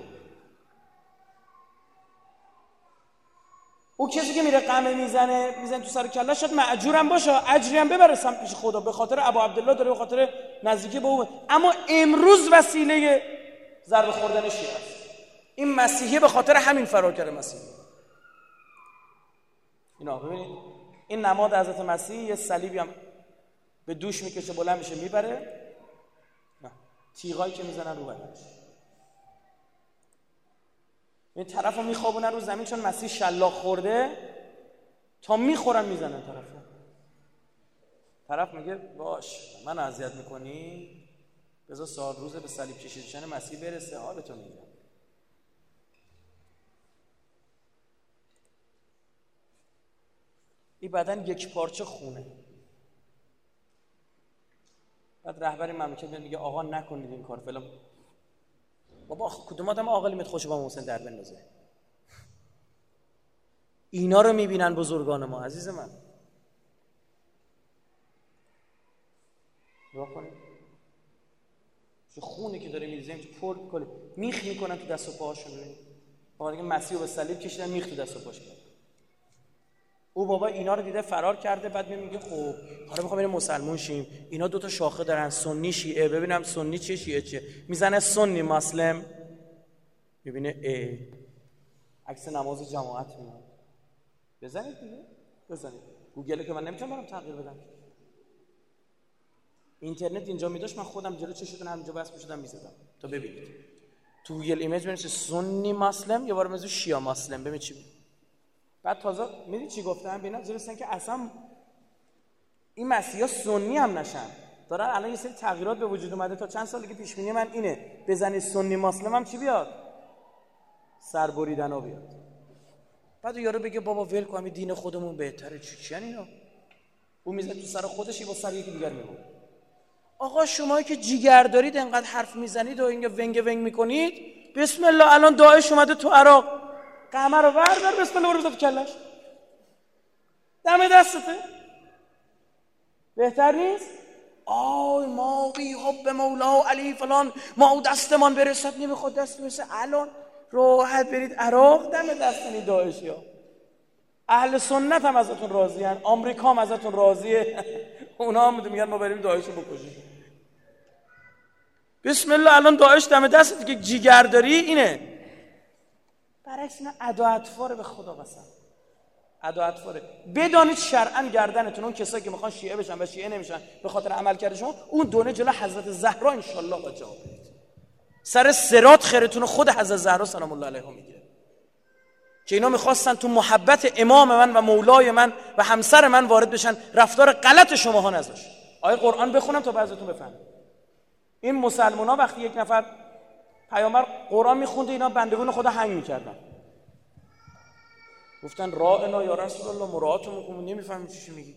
او کسی که میره قمه میزنه میزنه تو سر کله، شاید مأجورم باشه، اجری هم ببره سمت پیش خدا، به خاطر ابا عبدالله داره، به خاطر نزدیکی به او. اما امروز وسیله ضربه خوردن شیعه است. این مسیحی به خاطر همین فرار کرده. مسیحی اینا ببینید این نماد حضرت مسیح، یه صلیبی هم به دوش میکشه بلند میشه میبره، نه تیغایی که میزنن رو بدنش، این طرف رو میخوابونن رو زمین چون مسیح شلاق خورده، تا میخورن میزنن طرف رو. طرف میگه باش من اذیت میکنی، بذار سال روزه به صلیب کشیدن مسیح برسه حالتو میگیرم. این بدن یک پارچه خونه. بعد رهبر مملکت میگه آقا نکنید این کار فلان. بابا کدوم آدم عاقلی میاد خوشو با محسن در بندازه؟ اینا رو میبینن بزرگان ما عزیز من. نگاه کنید چه خونی که داره میریزه، پر کله میخ میکنن تو دست و پاهاشون. ببینید بابا دیگه مسیح رو به صلیب کشیدن، میخ تو دست و پاش کرد. او بابا اینا رو دیده فرار کرده، بعد میگه خب حالا میخوام بریم مسلمون شیم، اینا دوتا شاخه دارن سنی شیعه، ببینم سنی چیه شیعه چیه، میزنه سنی مسلم، میبینه ای عکس نماز جماعت میاد. بزنید دیگه بزنید گوگل که من نمیتونم برام تغییر بدم. اینترنت اینجا میداشت، من خودم جلو چشتون همینجا بس میشدم میزدم تا ببینید. تو گوگل ایمیج ببینید سنی مسلم یه بار میذاره شیعه مسلم، ببین چی. بعد تازه میدید چی گفتم؟ ببینید جلوسن که اصلا این مسیحا سنی هم نشن، دارن الان یه سری تغییرات به وجود اومده. تا چند سال دیگه پیش بینی من اینه بزنی سنی مسلم هم چی بیاد؟ سر بریدن ها بیاد. بعد یارو بگه بابا ول کن همین دین خودمون بهتره. چی چی اینا؟ اون میزنه تو سر خودش با سر یکی دیگر میبره. آقا شما که جیگر دارید انقدر حرف میزنید و اینجا ونگ ونگ میکنید، بسم الله الان داعش اومده تو عراق، قمر رو بردار بسم الله برو بزن تو کلش، دم دستته. بهتر نیست؟ آی ما بی حب مولا علی فلان ما دستمان برسد، نمیخواد دست برسه. الان راحت برید عراق، دم دستنی داعشی ها. اهل سنت هم ازتون راضی هن، آمریکا هم ازتون راضیه، اونا هم میگن ما بریم داعش رو بکشیم. بسم الله الان داعش دم دستت که جیگر داری اینه. برعکس اینا ادا اطفاره، به خدا قسم ادا اطفاره. بدانید شرعاً گردنتون اون کسایی که میخوان شیعه بشن و شیعه نمیشن به خاطر عمل کرده شما، اون دونه جلو حضرت زهرا ان شاء الله با جواب بدید. سر صراط خیرتون خود حضرت زهرا سلام الله علیها میگیره که اینا میخواستن تو محبت امام من و مولای من و همسر من وارد بشن، رفتار غلط شماها نذاشت. آیه قرآن بخونم تا بعضیتون بفهمید. این مسلمونا وقتی یک نفر پیامبر قرآن میخونده، اینا بندگان خدا هنگ میکردن، گفتن رائنا یا رسول الله مراعاتمون کن. نمیفهمیم چی میگی.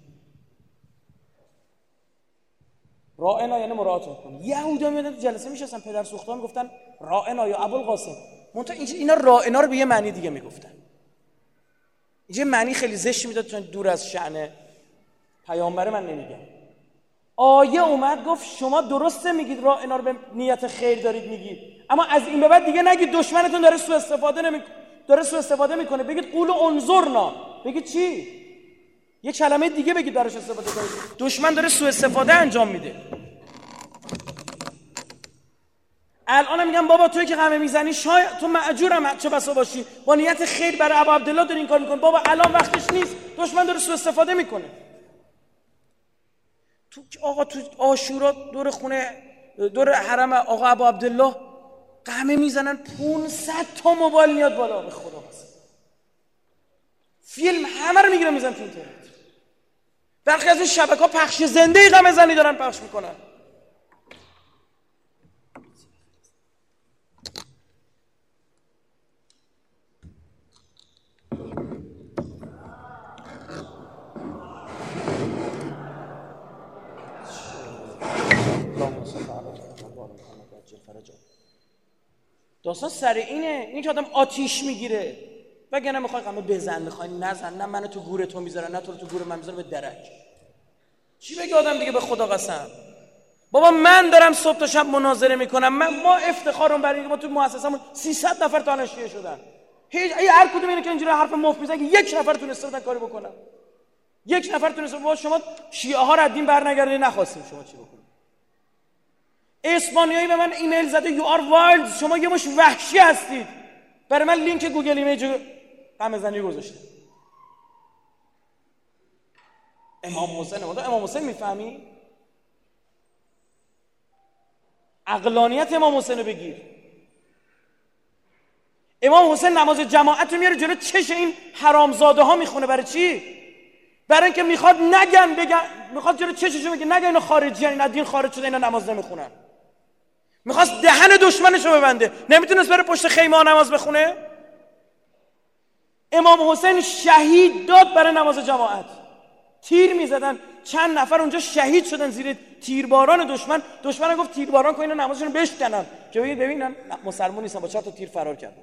رائنا یعنی مراعاتمون کن. یهودا میادن تو جلسه میشستن پدر سوختان میگفتن رائنا یا ابوالقاسم، منتها اینا رائنا رو به یه معنی دیگه میگفتن. اینجا معنی خیلی زشت میداد چون دور از شأن پیامبر من نمیگم. آیه اومد گفت شما درسته میگید رائنا رو به نیت خیر دارید میگید، اما از این به بعد دیگه نگید دشمنتون داره سوء استفاده نمیکنه، داره سوء استفاده میکنه. بگید قولوا انظرنا. بگید چی؟ یه کلمه دیگه بگید براش استفاده کنید. دشمن داره سوء استفاده انجام میده. الان میگم بابا توی که قمه میزنی شاید تو مأجورم چه بسا باشی با نیت خیر برای ابو عبدالله داری این کار میکنی. بابا الان وقتش نیست، دشمن داره سوء استفاده میکنه. تو آقا تو عاشورا دور خونه دور حرم آقا ابو عبدالله قمه میزنن، پانصد تا موبایل میاد بالا. به خدا قسم فیلم همه رو میگیرن میزنن تو اینترنت. برخی از این شبکه‌ها پخش زنده قمه زنی دارن پخش میکنن. داستان سر اینه، این که آدم آتیش میگیره. وگرنه میخوای قمه بزن، میخوای نزن، نه منو تو گور تو میذارن نه تو رو تو گور من میذارن، به درک. چی بگه آدم دیگه؟ به خدا قسم. بابا من دارم صبح تا شب مناظره میکنم، من ما افتخارم برای اینکه ما تو مؤسسمون سیصد نفر تا الان شیعه شدن. هیچ هر کدوم اینه که اینجوری حرف مفت میزنن که یک نفر تونسته بودن کاری بکنن. یک نفر تونسته. بابا شما شیعه ها رو از دین برنگردید، نخواستیم شما چی بکنید. اسپانیایی به من ایمیل زده یو آر وایلد، شما یه مش وحشی هستید. برای من لینک گوگل ایمیج قمه زنی گذاشته. امام حسین امام امام حسین میفهمی؟ عقلانیت امام حسین رو بگیر. امام حسین نماز جماعت رو میاره جلو چش این حرامزاده ها میخونه. برای چی؟ برای اینکه میخواد نگن بگن، میخواد جلو چششون بگه نگن اینا خارجی ان، اینا دین خارج شده، اینا نماز نمیخونن. میخواست دهن دشمنشو ببنده، نمیتونست بره پشت خیمه ها نماز بخونه. امام حسین شهید داد برای نماز جماعت. تیر میزدن، چند نفر اونجا شهید شدن زیر تیرباران دشمن. دشمن گفت تیرباران کن اینا نمازشون رو بشکنن که ببین ببینن مسلمان نیستن، با چهار تا تیر فرار کردن.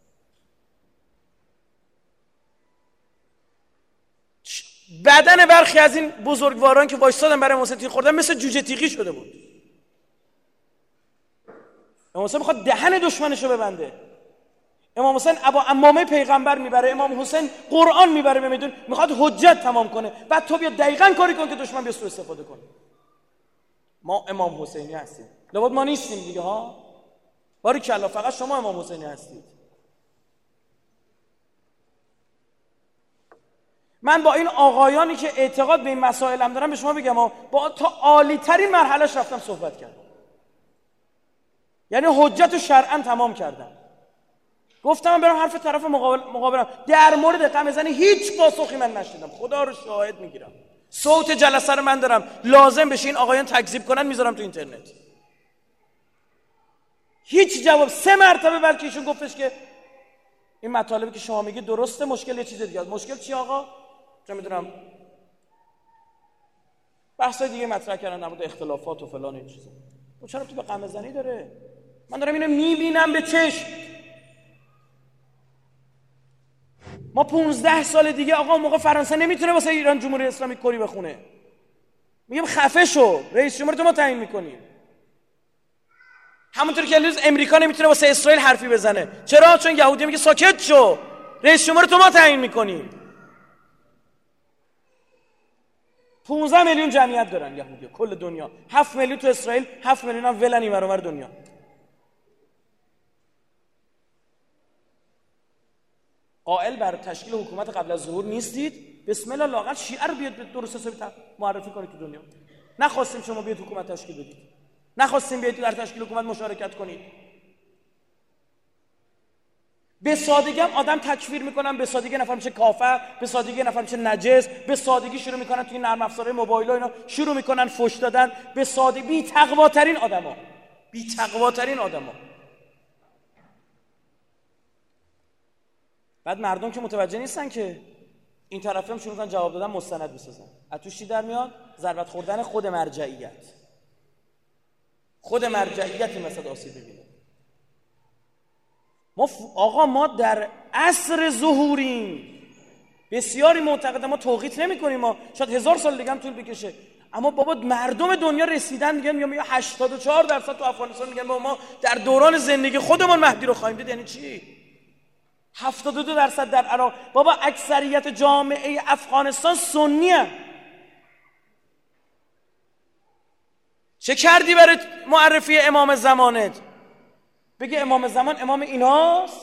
بدن برخی از این بزرگواران که وایسادن برای امام حسین تیر خوردن مثل جوجه تیغی شده بود. امام حسین میخواد دهن دشمنشو ببنده. امام حسین ابا عمامه پیغمبر میبره، امام حسین قرآن میبره به میدون، میخواد حجت تمام کنه. بعد تو بیا دقیقاً کاری کن که دشمن بیا سوء استفاده کنه. ما امام حسینی هستیم، لابد ما نیستیم دیگه ها. باریکلا، فقط شما امام حسینی هستید. من با این آقایانی که اعتقاد به این مسائل هم دارم به شما بگم ها، با تا عالی ترین مرحلهش رفتم صحبت کردم. یعنی حجت رو شرعاً تمام کردم. گفتم من برم حرف طرف مقابل مقابلم در مورد غم زنی هیچ پاسخی من نشنیدم. خدا رو شاهد میگیرم. صوت جلسه رو من دارم، لازم بشه این آقایان تکذیب کنن میذارم تو اینترنت. هیچ جواب. سه مرتبه بلکه ایشون گفتش که این مطالبی که شما میگی درسته، مشکل یه چیز دیگه است. مشکل چی آقا؟ چه میدونم بحثای دیگه مطرح کردن در مورد اختلافات و فلان این چیزا. تو چرا تو به غم زنی داره؟ من دارم اینو میبینم به چشم. ما پونزده سال دیگه آقا اون موقع فرانسه نمیتونه واسه ایران جمهوری اسلامی کری بخونه. میگم خفه شو، رئیس جمهور تو ما تعیین میکنیم. همونطور که امروز امریکا نمیتونه واسه اسرائیل حرفی بزنه. چرا؟ چون یهودی میگه ساکت شو، رئیس جمهور تو ما تعیین میکنیم. پانزده میلیون جمعیت دارن یهودی کل دنیا، هفت میلیون تو اسرائیل، هفت میلیون هم ولن اینور اونور دنیا. قائل بر تشکیل حکومت قبل از ظهور نیستید؟ بسم الله، لااقل شیعه رو بیاد درست حسابی معرفی کنید تو دنیا. نخواستیم شما بیاد حکومت تشکیل بدید، نخواستیم بیاد در تشکیل حکومت مشارکت کنید. به سادگی هم آدم تکفیر میکنن، به سادگی نفر میشه کافر، به سادگی نفر میشه نجس، به سادگی شروع میکنن توی نرم افزارهای موبایل و اینا شروع میکنن فحش دادن. به سادگی بی تقواترین آدما، بی تقواترین آدما. بعد مردم که متوجه نیستن که این طرف هم شروع میکنن جواب دادن مستند بسازن. از توش چی در میاد؟ ضربت خوردن خود مرجعیت. خود مرجعیت این وسط آسیب ببینه. ما ف... آقا ما در عصر ظهوریم. بسیاری معتقدن ما توقیت نمی کنیم، ما شاید هزار سال دیگه هم طول بکشه، اما بابا مردم دنیا رسیدن میگن میگن هشتاد و چهار درصد تو افغانستان میگن ما در دوران زندگی خودمون مهدی رو خواهیم دید. یعنی چی؟ هفتاد و دو درصد در عراق. بابا اکثریت جامعه افغانستان سنی هم. چه کردی برای معرفی امام زمانت؟ بگه امام زمان امام ایناست؟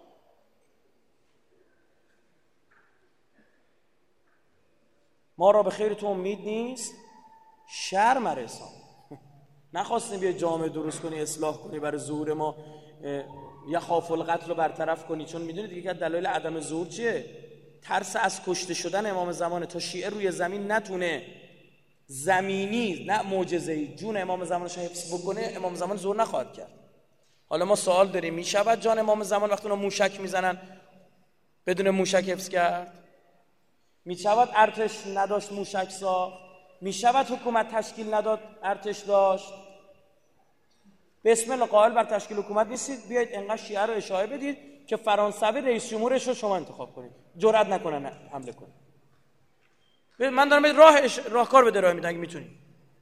ما را به خیر تو امید نیست؟ شرم رسان. نخواستیم بیا جامعه درست کنی، اصلاح کنی، برای ظهور ما یا خاف القتل رو برطرف کنی. چون میدونید دیگه که دلایل عدم ظهور چیه؟ ترس از کشته شدن امام زمانه. تا شیعه روی زمین نتونه زمینی نه معجزه‌ای جون امام زمانش حفظ بکنه، امام زمان ظهور نخواهد کرد. حالا ما سوال داریم، میشود جان امام زمان وقتی اونا موشک میزنن بدون موشک حفظ کرد؟ میشود ارتش نداشت موشک ساخت؟ میشود حکومت تشکیل نداد ارتش داشت؟ بسم الله قائل بر تشکیل حکومت نیستید، بیایید انقدر شیعه رو اشاعه بدید که فرانسوی رئیس جمهورش رو شما انتخاب کنید، جرئت نکنن حمله کنید. من دارم به راه اش... راهکار بده راه میدم اگه میتونید.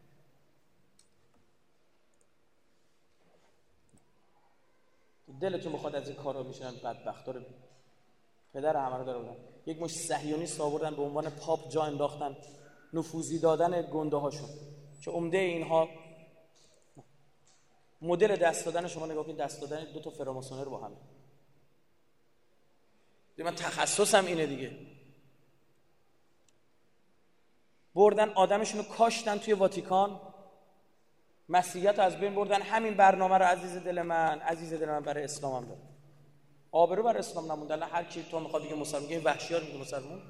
دلتون بخواد از این کارا میشن بدبختا رو پدر همه رو داره بودن. یک مش صهیونیست آوردن به عنوان پاپ جا انداختن، نفوذی دادن گنده هاشون که عمده اینها مدل دست دادن شما نگاه کنید، دست دادن دو تا فراماسونر با هم. من تخصصم اینه دیگه. بردن آدمشون رو کاشتن توی واتیکان، مسیحیت رو از بین بردن. همین برنامه رو عزیز دل من عزیز دل من برای اسلام هم داره. آبرو برای اسلام نمونده. الان هر کی تو میخواد بگه مسلمان، میگه وحشیار، میگه مسلمان.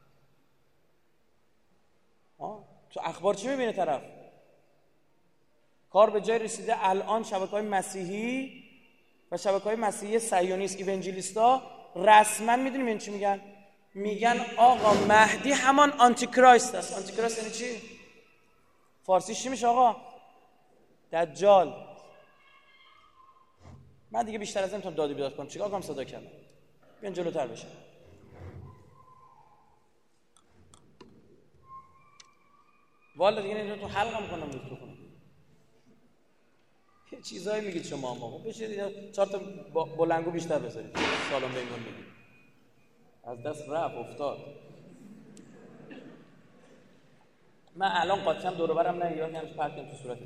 آه تو اخبار چی میبینه طرف؟ کار به جای رسیده الان شبکه‌های مسیحی و شبکه‌های مسیحی صهیونیست ایونجلیستا رسما میدونیم این چی میگن؟ میگن آقا مهدی همان آنتی کرایست است. آنتی کرایست یعنی چی؟ فارسیش چی میشه آقا؟ دجال. من دیگه بیشتر از این میتونم داد و بیداد کنم. چیکار کنم؟ صدا کردم. بیان جلوتر بشه. والا دیگه نمیتونم تو حلقم کنم میکروفون. یه چیزایی میگید شما ما. بشه دیگه چهار تا بلنگو بیشتر بذارید. سلام بهمون بگید. از دست رفت افتاد. من الان قاطیم دور و برم نگیرم همش پرت کنم تو صورتت.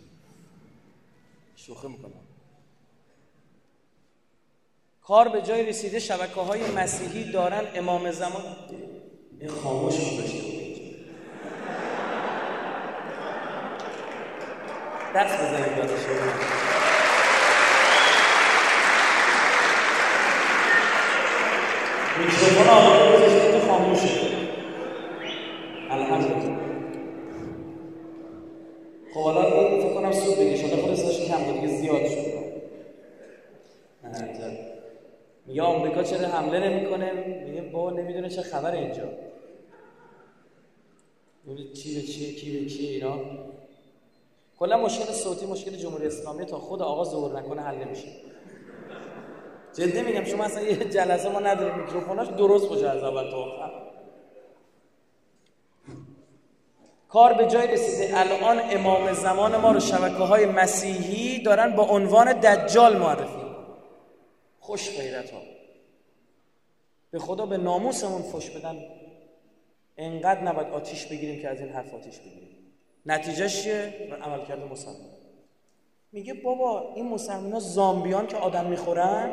شوخی میکنم. کار به جای رسیده شبکه‌های مسیحی دارن امام زمان این خاموش گذاشته بود. دست بزنید یادش رو. میکروفون آماده گذاشته تو خاموشه. الحمدلله. خب حالا این فکر کنم سود بگه شده خود ازش کم بود دیگه زیاد شد. میگه آمریکا چرا حمله نمیکنه؟ میگه بابا نمیدونه چه خبره اینجا. میگه چی به چیه کی به چیه اینا. کلا مشکل صوتی مشکل جمهوری اسلامی تا خود آقا ظهور نکنه حل نمیشه. جدی میگم شما اصلا یه جلسه ما نداریم میکروفوناش درست باشه از اول تا آخر. کار به جای رسیده الان امام زمان ما رو شبکه‌های مسیحی دارن با عنوان دجال معرفی می‌کنن. خوش غیرت‌ها. به خدا به ناموسمون فوش بدن. انقدر نباید آتیش بگیریم که از این حرف آتیش بگیریم. نتیجهش چیه؟ عملکرد مسلمان. میگه بابا این مسلمان‌ها زامبیان که آدم میخورن،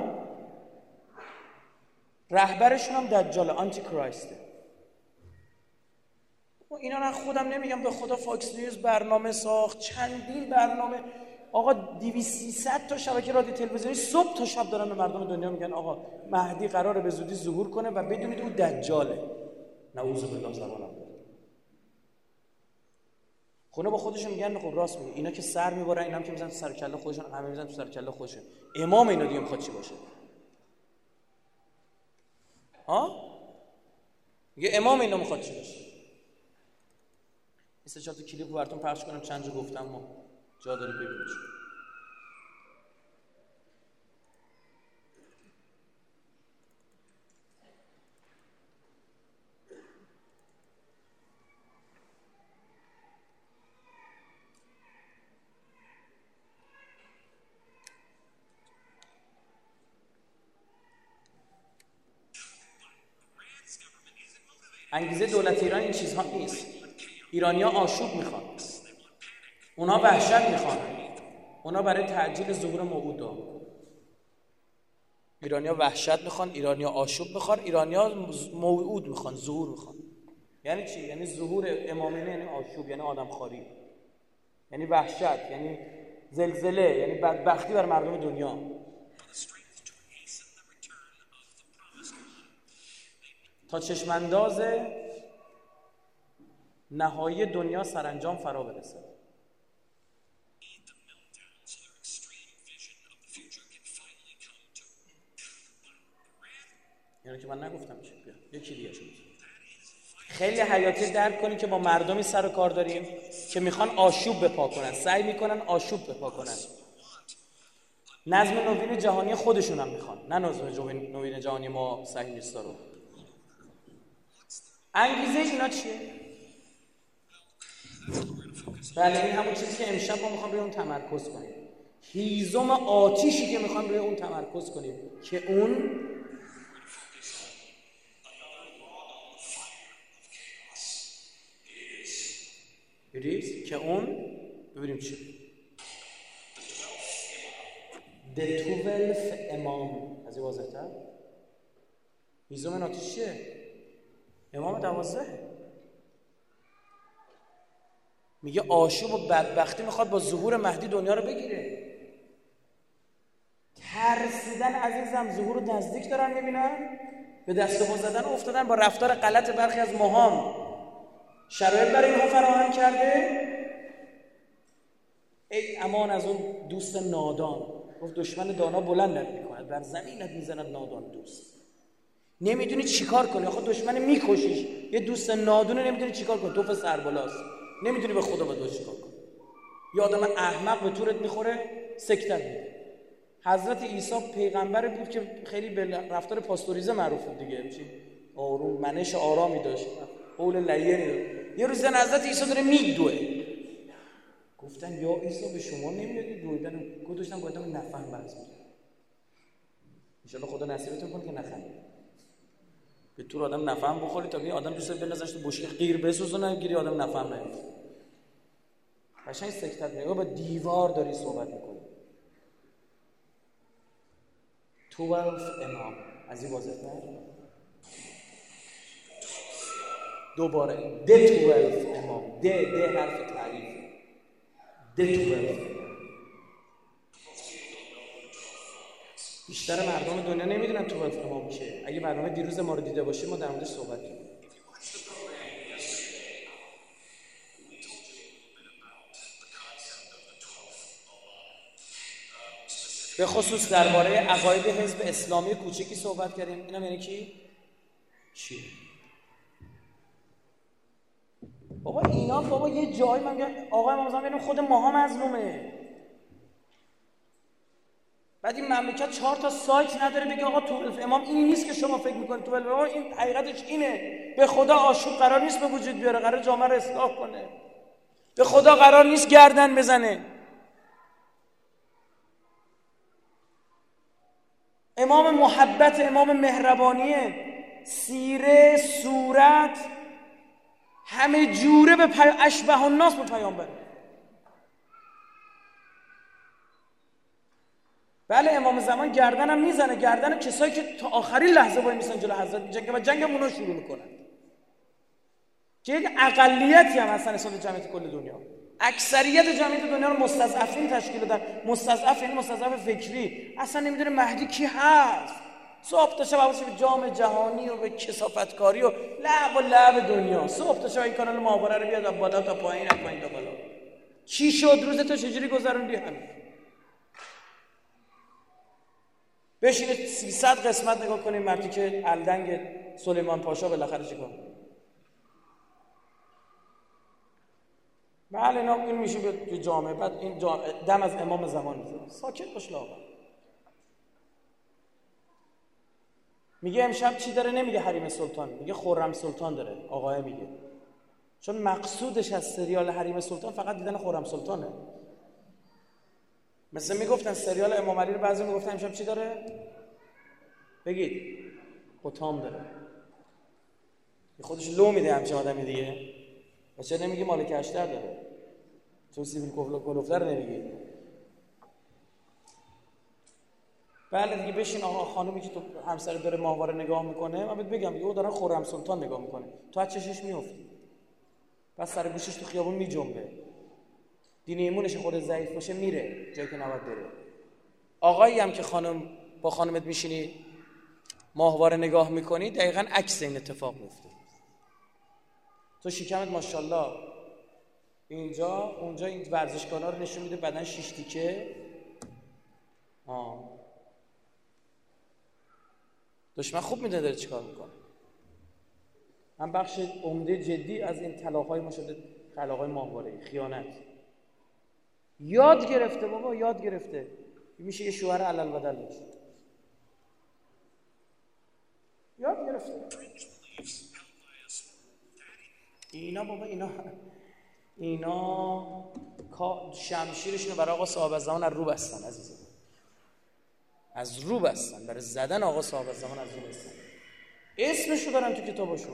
رهبرشون هم دجال آنتی کرایسته. اینا نه خودم نمیگم، به خدا فاکس نیوز برنامه ساخت، چندین برنامه. آقا دویست سیصد تا شبکه رادیو تلویزیونی صبح تا شب دارن به مردم دنیا میگن آقا مهدی قراره به زودی ظهور کنه و بدونید او دجاله. نعوذ بالله زبانم. خونه با خودشون میگن خب راست میگه، اینا که سر میبرن، اینا هم که میزنن تو سر کله خودشون، همه میزنن تو سر کله خودشون. امام اینا دیگه میخواد چی باشه؟ ها؟ میگه امام اینا میخواد چی باشه؟ این سه چهار تا کلیپ براتون پخش کنم، چند جا گفتم ما جا داره ببینید. انگیزه دولت ایران این چیزها نیست. ایرانی‌ها آشوب میخوان، اونا وحشت میخوان، اونا برای تعجیل ظهور موعود. ایرانی‌ها وحشت میخوان، ایرانی‌ها آشوب میخوان، ایرانی‌ها موعود میخوان، ظهور میخوان. یعنی چی؟ یعنی ظهور امامینه، یعنی آشوب، یعنی آدمخواری، یعنی وحشت، یعنی زلزله، یعنی بدبختی بر مردم دنیا. تا چشمانداز نهایی دنیا سرانجام فرا برسه. یعنی که من نگفتم چی بیا یکی دیگه شد. خیلی حیاتی درک کنی که با مردمی سر و کار داریم که میخوان آشوب بپا کنن، سعی میکنن آشوب بپا کنن. نظم نوین جهانی خودشون هم میخوان، نه نظم نوین جهانی ما صهیونیستا رو. انگیزه اینا چیه؟ بله این همون چیزی که امشب ما میخوام روی اون تمرکز کنیم. هیزم آتیشی که میخوام روی اون تمرکز کنیم که اون بریز که اون ببینیم چی The twelve امام. از این واضح تر هیزم آتیش چیه؟ امام دوازده. میگه آشوب و بدبختی میخواد با ظهور مهدی دنیا رو بگیره. ترسیدن عزیزم، ظهور رو نزدیک دارن میبینن، به دست و پا زدن افتادن، با رفتار غلط برخی از ماهام شرایط برای اینها فراهم کرده. ای امان از اون دوست نادان. گفت دشمن دانا بلندت میکند، بر زمینت میزند نادان دوست. نمیدونی چیکار کنی، آخه دشمن میکشیش، یه دوست نادونه نمیدونی چیکار کنی، توف سربالاست، نمیدونی به خدا باید چیکار کنی. یه آدم احمق به تورت میخوره سکتت میده. حضرت عیسی پیغمبر بود که خیلی به رفتار پاستوریزه معروف بود دیگه، چی آروم منش آرامی داشت، قول لینی داشت. یه روز زن حضرت عیسی داره میدوه، گفتن یا عیسی به شما نمیاد دویدن؟ گفتن باید من نفهم بحث میگم، ان شاء الله خدا نصیبتون کنه که نخندید. به طور آدم نفهم بخوری تا ببین آدم دوست داره بنازش تو بشکه غیر بسوزونه، گیری آدم نفهم نمیشه. قشنگ سکتت نگاه با دیوار داری صحبت میکنی. توالف امام از این واضح‌تر دوباره ده توالف امام، ده ده حرف تعریف، ده توالف. بیشتر مردم دنیا نمیدونن توالف امام چیه. اگه برنامه دیروز ما رو دیده باشید ما در موردش صحبت کردیم. به خصوص درباره عقاید حزب اسلامی کوچکی صحبت کردیم. اینم یعنی کی؟ چی؟ بابا اینا بابا یه جایی من میگم آقای امام زمان ببین خود ماها مظلومه. بعد این مملکت چهار تا سایت نداره بگه آقا توالف امام این نیست که شما فکر میکنید توالف امام این حقیقتش اینه. به خدا آشوب قرار نیست به وجود بیاره، قرار جامعه رو اصلاح کنه. به خدا قرار نیست گردن بزنه. امام محبت، امام مهربانیه، سیره، صورت همه جوره به پی... اشبه الناس به پیامبر. بله امام زمان گردن هم میزنه، گردن کسایی که تا آخرین لحظه وای میسن جلو حضرت جنگ و جنگ اونا شروع میکنن که یک اقلیتی هم هستن نسبت جمعیت کل دنیا. اکثریت جمعیت دنیا رو مستضعفین تشکیل دادن. مستضعف یعنی مستضعف فکری، اصلا نمیدونه مهدی کی هست. صبح تا شب حواسش به جام جهانی و به کثافتکاری و لعب و لعب دنیا. صبح تا شب این کانال ماهواره رو بیاد از بالا تا پایین، از پایین تا بالا. چی شد روز تو چجوری گذروندی؟ همین بشینید سیصد قسمت نگاه کنیم مردی که الدنگ سلیمان پاشا بالاخره چیکار کنه. بله اینا این میشه به جامعه. بعد این جامعه دم از امام زمان میزنه. ساکت باش لاغر. میگه امشب چی داره؟ نمیگه حریم سلطان، میگه خرم سلطان داره. آقای میگه چون مقصودش از سریال حریم سلطان فقط دیدن خرم سلطانه. مثل میگفتن سریال امام علی رو بعضی میگفتن امشب چی داره؟ بگید حطام داره. خودش لو میده همچه آدمی دیگه. و چه نمیگی مالک اشتر داره؟ تو سیبیل کلوفتر نمیگی؟ بله دیگه بشین آقا خانومی که تو همسر داره ماهواره نگاه میکنه من بهت بگم او داره خرم سلطان نگاه میکنه، تو از چشش میافتی، پس سر گوشش تو خیابون میجنبه، دین ایمونش خود ضعیف باشه میره جایی که نباید بره. آقایی هم که خانم با خانمت میشینی ماهواره نگاه میکنی دقیقاً عکس این اتفاق میفته. تو شکمت ماشاءالله اینجا اونجا این ورزشکارا رو نشون میده بدن شش تیکه. آه دشمن خوب میده داره چیکار میکنه. من بخش عمده جدی از این طلاق‌های ما شده طلاق‌های ماهواره‌ای، خیانت. یاد گرفته بابا، یاد گرفته میشه یه شوهر علل بدل باشه. یاد گرفته. اینا بابا اینا اینا شمشیرشونو برای آقا صاحب زمان از رو بستن عزیزم. از رو بستن برای زدن آقا صاحب زمان، از رو بستن. اسمشو دارن تو کتاباشو.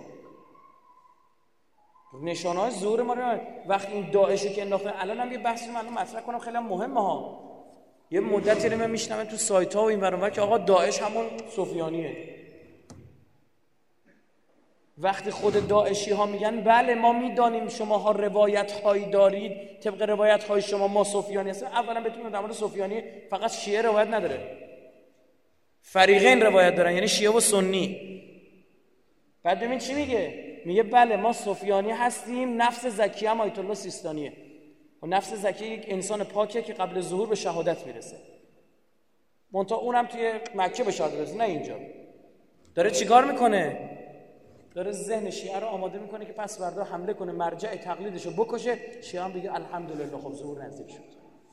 نشانه‌های ظهور ما رو وقتی این داعشو که انداختن. الان هم یه بحثی من مطرح کنم خیلی مهمه ها. یه مدتی رو من میشنوم تو سایت‌ها و این ور اون ور که آقا داعش همون سفیانیه. وقتی خود داعشی ها میگن بله ما میدانیم شماها روایت هایی دارید، طبق روایت های شما ما سفیانی هستیم، اولا بتونیم در مورد سفیانی فقط شیعه روایت نداره، فریقین روایت دارن، یعنی شیعه و سنی. بعد ببین چی میگه، میگه بله ما سفیانی هستیم، نفس زکیه هم آیت الله سیستانیه و نفس زکیه یک انسان پاکه که قبل ظهور به شهادت میرسه، منتها اونم توی مکه به شهادت رسید نه اینجا. داره چیکار میکنه؟ داره ذهن شیعه رو آماده میکنه که پس فردا حمله کنه، مرجع تقلیدشو بکشه، شیعه هم بگه الحمدلله خب ظهور نزدیک شد.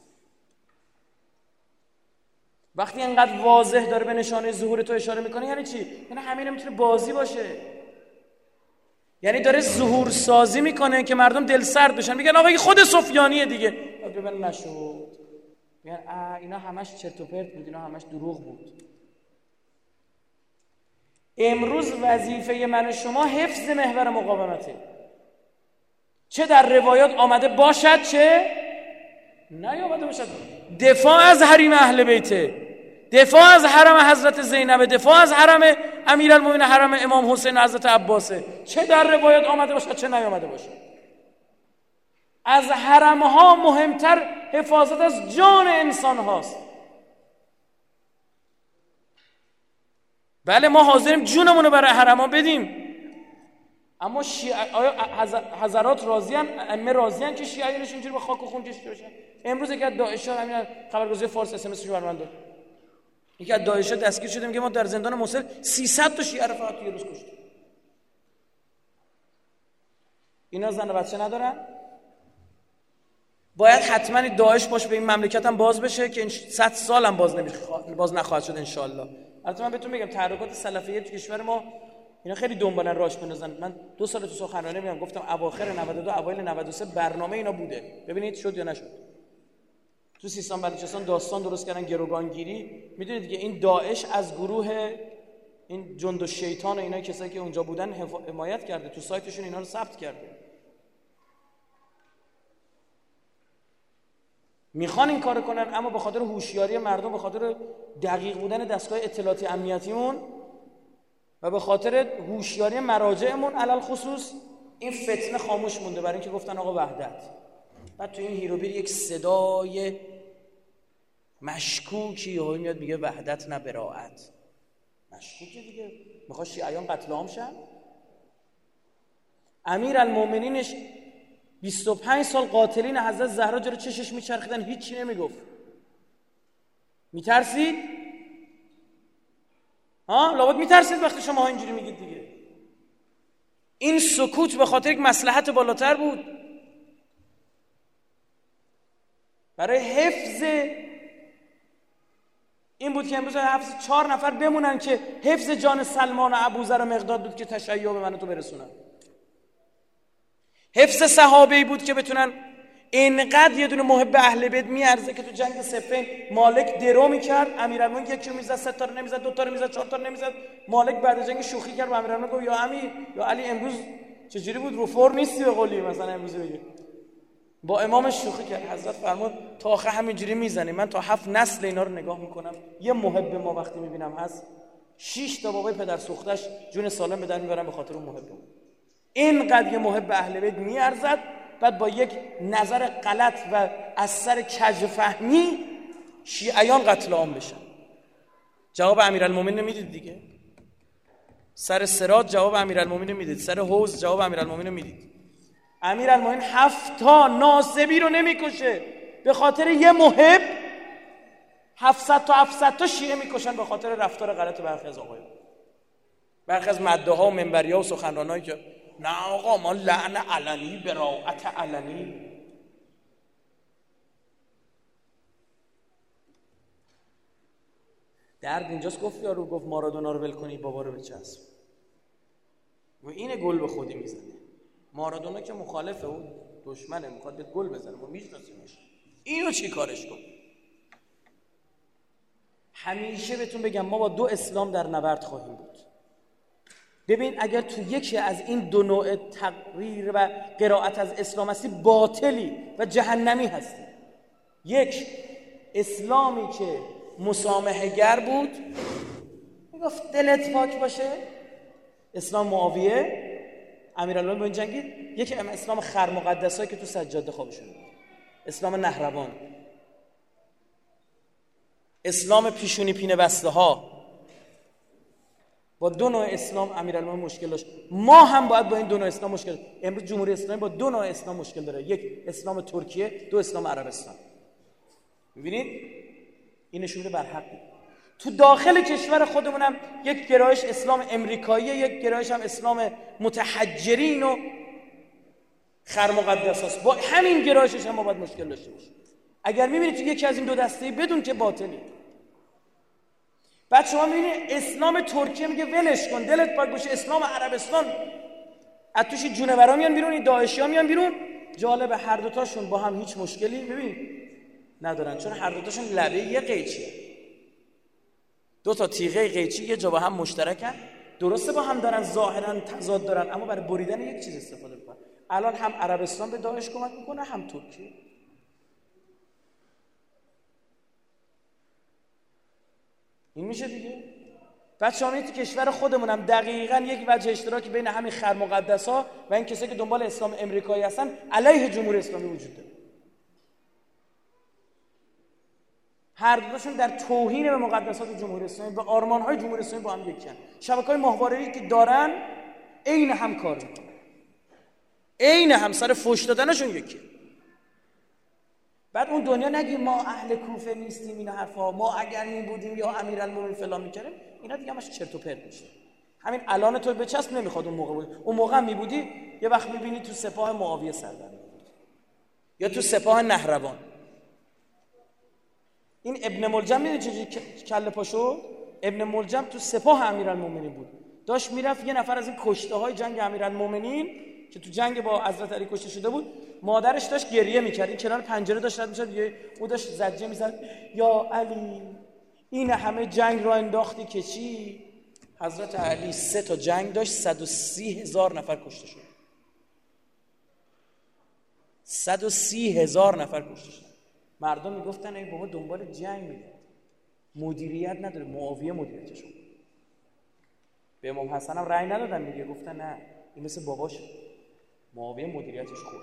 وقتی اینقدر واضح داره به نشانه ظهور تو اشاره میکنه یعنی چی؟ یعنی همین میتونه بازی باشه، یعنی داره ظهور سازی میکنه که مردم دل سرد بشن، میگن آقا خود سفیانیه دیگه، ببین نشد، میگن اینا همش چرت و پرت بود، اینا همش دروغ بود. امروز وظیفه من و شما حفظ محور مقاومته، چه در روایات آمده باشد چه نیامده باشد. دفاع از حریم اهل بیته، دفاع از حرم حضرت زینب، دفاع از حرم امیرالمومنین، حرم امام حسین و حضرت عباسه، چه در روایات آمده باشد چه نیامده باشد. از حرم ها مهمتر حفاظت از جان انسان هاست. بله ما حاضریم جونمون رو برای حرم ها بدیم، اما شیعه آیا حضرات راضیان، ائمه راضیان که شیعیانش اینجوری به خاک و خون کشیده بشن؟ امروز یک از داعشا همین خبرگزاری فارس اس ام اس رو برام داد، یکی از داعشا دستگیر شده میگه ما در زندان موصل سیصد تا شیعه رو فقط توی روز کشتیم. اینا زن و بچه ندارن؟ باید حتما داعش باشه به این مملکت هم باز بشه که صد سال هم باز نمیشه، باز نخواهد شد ان شاء الله. البته من بهتون میگم تحرکات سلفیه تو کشور ما اینا خیلی دنبالن راش بندازن. من دو سال تو سخنرانی میگم، گفتم اواخر نود و دو اوایل نود و سه برنامه اینا بوده، ببینید شد یا نشد. تو سیستان بلوچستان داستان درست کردن گروگانگیری، میدونید دیگه این داعش از گروه این جند و شیطان و اینا کسایی که اونجا بودن حمایت کرده، تو سایتشون اینا رو ثبت کرده. میخوان این کارو کنن، اما به خاطر هوشیاری مردم، به خاطر دقیق بودن دستگاه اطلاعاتی امنیتیمون و به خاطر هوشیاری مراجعمون علل خصوص این فتنه خاموش مونده، برای اینکه گفتن آقا وحدت. بعد تو این هیروبیر یک صدای مشکوکی یهو میاد میگه وحدت نه براءت. مشکوکه دیگه، میخواد شیعیان قتل عام شن. امیرالمومنینش بیست و پنج سال قاتلین حضرت زهرا جلوی چشش میچرخیدن، هیچی نمیگفت. میترسید؟ ها لابد میترسید وقتی شما ها اینجوری میگید دیگه. این سکوت به خاطر یک مصلحت بالاتر بود، برای حفظ این بود که امروز حفظ چهار نفر بمونن که حفظ جان سلمان و ابوذر و مقداد بود که تشیع به من تو برسونن. حفظ صحابه‌ای بود که بتونن اینقدر یه دونه محب اهل بیت میارزه که تو جنگ صفین مالک درو میکرد، امیرالمومنین یکی رو میزد، سه تا رو نمیزد، دو تا رو میزد، چهار تا رو نمیزد. مالک بعد جنگ شوخی کرد با امیرالمومنین، گفت یا امیر یا علی امروز چجوری بود رو فرم نیستی به قولی مثلا امروز بگی. با امام شوخی کرد. حضرت فرمود تا آخر همینجوری میزنی، من تا هفت نسل اینا رو نگاه میکنم، یه محب ما وقتی میبینم هست شش تا بابای پدر سوختش جون سالم به در میبرن به خاطر اون محب. اینقدر یه محب اهل بیت میارزد، بعد با یک نظر غلط و از سر کج فهمی شیعیان قتل عام بشن. جواب امیرالمومنین میدید دیگه، سر صراط جواب امیرالمومنین میدید، سر حوض جواب امیرالمومنین میدید. امیرالمومنین هفت تا ناصبی رو نمیکشه به خاطر یه محب، هفتصد تا هفتصد تا شیعه میکشن به خاطر رفتار غلط برخی از آقایان، برخی از مدعاها و منبری‌ها و سخنرانایی که نه آقا ما لعن علنی براءت علنی. درد اینجاست. گفت یارو گفت مارادونا رو ول کنی بابا رو بچسب و اینه گل به خودی میزنه. مارادونا که مخالفه و دشمنه، میخواد به گل بزنه، ما میشناسیمش، اینو چی کارش کن. همیشه بهتون بگم ما با دو اسلام در نبرد خواهیم بود. ببین اگر تو یکی از این دو نوع تقریر و قرائت از اسلام هستی باطلی و جهنمی هستی. یک اسلامی که مسامحه گر بود، میگفت دلت پاک باشه، اسلام معاویه، امیرالمومنین با این جنگید. یکی اسلام خرمقدسایی که تو سجاده خوابشون بود، اسلام نهروان، اسلام پیشونی پینه بسته ها. با دو نوع اسلام امیرالمومنین مشکل داشت. ما هم باید با این دو نوع اسلام مشکل. امروز جمهوری اسلامی با دو نوع اسلام مشکل داره، یک اسلام ترکیه، دو اسلام عربستان. می‌بینید این نشون میده برحقی. تو داخل کشور خودمون هم یک گرایش اسلام امریکاییه، یک گرایش هم اسلام متحجرین و خرمقدس هست. با همین گرایشش هم ما باید مشکل داشته باشیم. اگر می‌بینید تو یکی از این دو دسته بدون که باطلی. بعد شما می‌بینید اسلام ترکیه میگه ولش کن، دلت پاک باشه. اسلام عربستان از توش جونورا میان بیرون، این داعشی‌ها میان بیرون. جالب، هر دو تاشون با هم هیچ مشکلی ببین ندارن، چون هر دو تاشون لبه یه قیچیه. دو تا تیغه قیچی یه جا با هم مشترکن، درسته با هم دارن ظاهرا تضاد دارن، اما برای بریدن یک چیز استفاده می‌کنن. الان هم عربستان به داعش کمک میکنه، هم ترکیه. این میشه دیگه. بعد شما می‌بینید تو کشور خودمون هم دقیقاً یک وجه اشتراکی بین همین خرمقدس‌ها و این کسایی که دنبال اسلام امریکایی هستن علیه جمهوری اسلامی وجود داره. هر دوشون در توهین به مقدسات جمهوری اسلامی و آرمان‌های جمهوری اسلامی با هم یکی‌اند. شبکه‌های ماهواره‌ای که دارن عین هم کار می‌کنن. عین هم سر فحش دادنشون یکیه. بعد اون دنیا نگی ما اهل کوفه نیستیم، این حرفا، ما اگر می بودیم یا امیرالمومنین فلان می‌کردیم، اینا دیگه همش چرت و پرت میشه. همین الان تو به چسب نمیخواد اون موقع بود. اون موقع می بودی یه وقت می‌بینی تو سپاه معاویه سردار یا تو سپاه نهروان. این ابن ملجم میدونی چجوری کله پا شد؟ ابن ملجم تو سپاه امیرالمومنین بود، داشت میرفت یه نفر از این کشته های جنگ امیرالمومنین که تو جنگ با حضرت علی کشته شده بود، مادرش داشت گریه میکرد، این کنار پنجره داشت رد میشد، او داشت زجه میزد یا علی این همه جنگ را انداختی که چی؟ حضرت علی سه تا جنگ داشت، صد و سی هزار نفر کشته شد. صد و سی هزار نفر کشته شد. مردم میگفتن ای بابا دنبال جنگ میگرد، مدیریت نداره. معاویه مدیریتش بود. به امام حسن هم رأی ندادن دیگه، گفتن نه این مثل باباشه. معاویه مدیریتش خوب.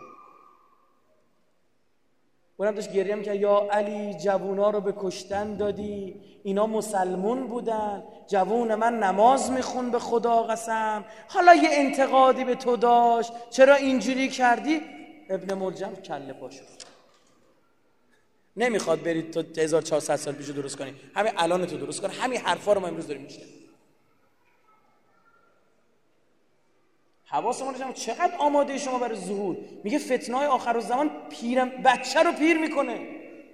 اونم داشت گریه میکرد یا علی جوونا رو به کشتن دادی، اینا مسلمون بودن، جوون من نماز میخون به خدا قسم، حالا یه انتقادی به تو داشت چرا اینجوری کردی؟ ابن ملجم کله پا شد. نمیخواد برید تو هزار و چهارصد سال پیشو درست کنی، همین الان تو درست کن. همین حرفا رو ما امروز داریم میشنویم. حواسمون رو جمع. چقدر آماده شما برای ظهور؟ میگه فتنه‌های آخرالزمان پیرم بچه رو پیر میکنه.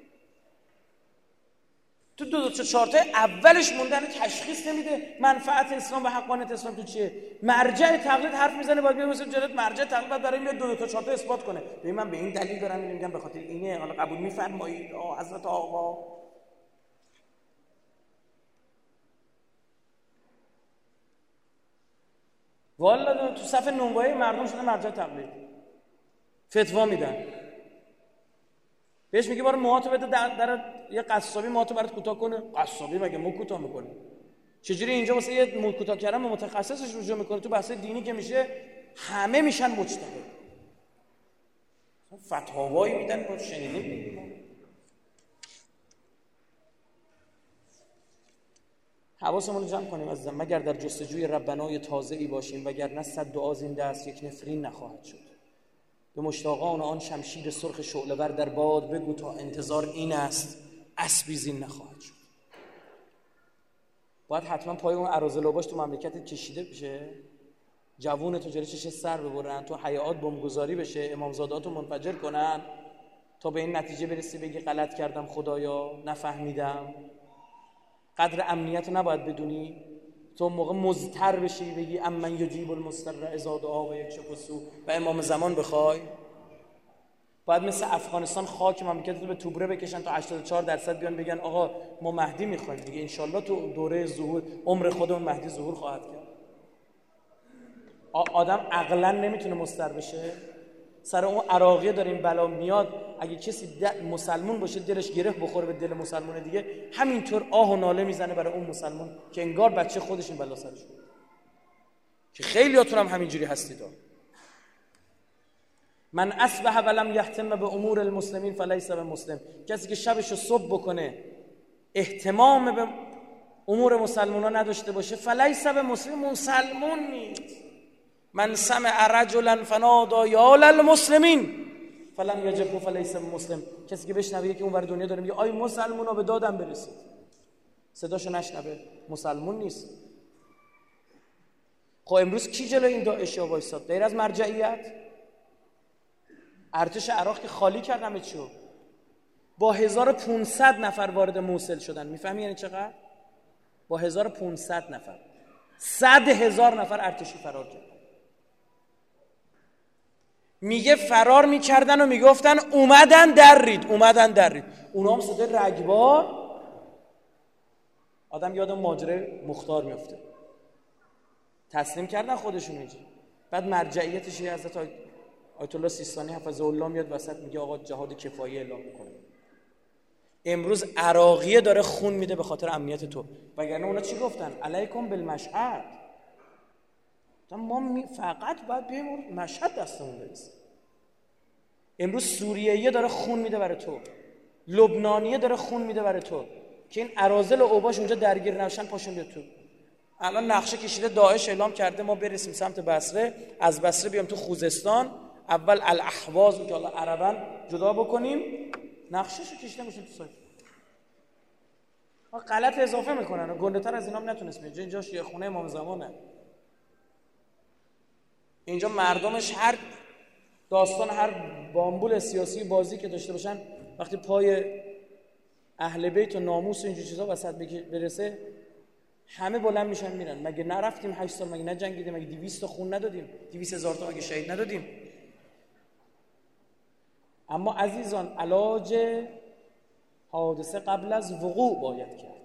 تو دو دو تا چارت اولش موندن، تشخیص نمیده منفعت اسلام و حقانیت اسلام تو چیه. مرجع تقلید حرف میزنه، باید میگه مثلا جلت مرجع تقلید برای میاد دو دو تا چارت اثبات کنه. ببین من به این دلیل دارم میگم به خاطر اینه، حالا قبول میفرمایید آ حضرت آقا. والا تو صف نونوایی مردم شده مرجع تقلید، فتوا میدن. بهش میگه برو موهاتو بده در, در یه قصابی موهاتو برات کوتاه کنه. قصابی مگه مو کوتاه میکنه؟ چجوری اینجا واسه یه مو کوتاه کردن به متخصصش رجوع میکنه؟ تو بحث دینی که میشه همه میشن مجتهد. فتاوایی میدن با شنیدیم. حواسمون رو جمع کنیم عزیزم، مگر در جستجوی ربنای تازه‌ای باشیم، وگرنه صد دعا زنده است یک نفرین نخواهد شد. به مشتاقان آن شمشیر سرخ شعله‌ور در باد بگو تا انتظار این است اسبی زین نخواهد شد. باید حتما پای اون اراذلاباش تو مملکت کشیده بشه، جوون تجاری چش سر ببرن، تو حیات بمبگذاری بشه، امامزاده‌هاتو منفجر کنن تا به این نتیجه برسی بگی غلط کردم خدایا نفهمیدم. قدر امنیت رو نباید بدونی، تو موقع مضطر بشی بگی امن یجیب المضطر اذا دعا و یکشف السوء و امام زمان بخوای. باید مثل افغانستان خاک مملکت رو به توبره بکشن تا هشتاد و چهار درصد بیان بگن آقا ما مهدی میخوایم دیگه، انشالله تو دوره ظهور عمر خودمون مهدی ظهور خواهد کرد. آدم عقلا نمیتونه مضطر بشه. سر اون عراقیه داره این بلا میاد، اگه کسی مسلمون باشه دلش گره بخوره به دل مسلمون دیگه، همینطور آه و ناله میزنه برای اون مسلمون که انگار بچه خودش این بلا سرش بود. که خیلیاتون هم همینجوری هستید. من اصبح ولم یهتم به امور المسلمین فلیس بمسلم. کسی که شبشو صبح بکنه اهتمام به امور مسلمان ها نداشته باشه فلیس بمسلم، مسلمون نیست. من سمع رجلا فنادى یا للمسلمین فلم یجبه فلیس بمسلم. کسی که بشنوه که اون ور دنیا داره میگه آی مسلمونا به دادم برسید، صداشو نشنوه، مسلمون نیست. خب امروز کی جلوی این داعشیا وایساد غیر از مرجعیت؟ ارتش عراق که خالی کرد همه چیو، با هزار و پانصد نفر وارد موصل شدن. میفهمی یعنی چقدر؟ با هزار و پانصد نفر صد هزار نفر ارتشی فرار کرد. میگه فرار میکردن و میگفتن اومدن درید، اومدن درید. اونا هم صدای رگبار. آدم یاد ماجرای مختار میفته. تسلیم کردن خودشون اینجا. بعد مرجعیتش یه حضرت آیت الله سیستانی حفظه الله میاد وسط میگه آقا جهاد کفایه اعلام میکنه. امروز عراقیه داره خون میده به خاطر امنیت تو. وگرنه اونا چی گفتن؟ علیکم بالمشهد. ما می فقط باید بیایم مشهد دستمون برسه. امروز سوریه‌ایه داره خون میده برای تو، لبنانیه داره خون میده برای تو که این اراذل و اوباش اونجا درگیر نشن، پاشون بیاد تو. الان نقشه کشیده داعش اعلام کرده ما برسیم سمت بصره، از بصره بیام تو خوزستان، اول الاحواز که حالا عربن جدا بکنیم، نقشه‌شو کشیده میشه تو سایت. ما غلط اضافه میکنن و گنده‌تر از اینا هم نتونست بیاد. اینجا شیعه خونه امام زمانه. اینجا مردمش هر داستان هر بامبول سیاسی بازی که داشته باشن وقتی پای اهل بیت و ناموس و اینجور چیزا وسط برسه همه بلند میشن میرن. مگه نرفتیم هشت سال؟ مگه نجنگیدیم؟ مگه دویست تا خون ندادیم؟ دویست هزار تا مگه شهید ندادیم؟ اما عزیزان علاج حادثه قبل از وقوع باید کرد.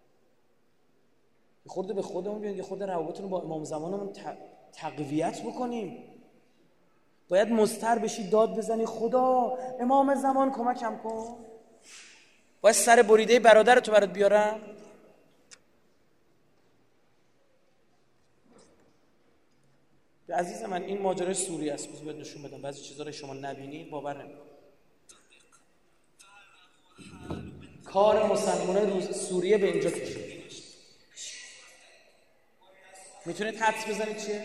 خورده به خودمون بیاید، یه خود روابطمون رو با امام زمانمون تقویت بکنیم. باید مضطر بشی داد بزنی خدا امام زمان کمکم کن. باید سر بریده برادرتو برات بیارم. عزیز من این ماجرای سوریه است. بذار بهت نشون بدم بعضی چیزا رو شما نبینید باور نمی‌کنید. کار مسلمانان روز سوریه به اینجا کشید. میتونید حدس بزنید چیه؟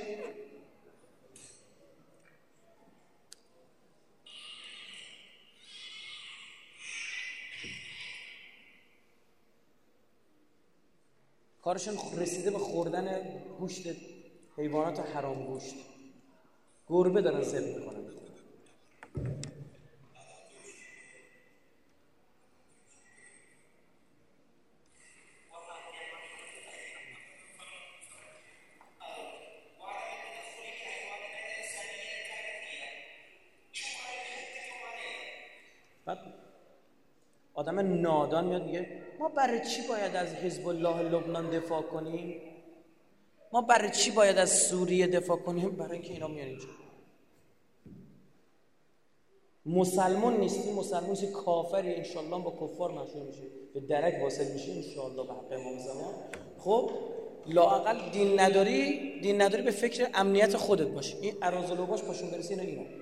کارشون رسیده به خوردن گوشت حیوانات حرام گوشت. گربه دارن ذبح میکنن. بعد آدم نادان میاد میگه ما برای چی باید از حزب الله لبنان دفاع کنیم؟ ما برای چی باید از سوریه دفاع کنیم؟ برای اینکه اینا میان اینجا. مسلمان نیستی، مسلمان نیستی، کافری، انشالله با کفار مشهور میشه، به درک واصل میشه انشالله به حق امام زمان. خب لااقل دین نداری، دین نداری به فکر امنیت خودت باش. این اراذل و باش پاشون برسی اینا اینا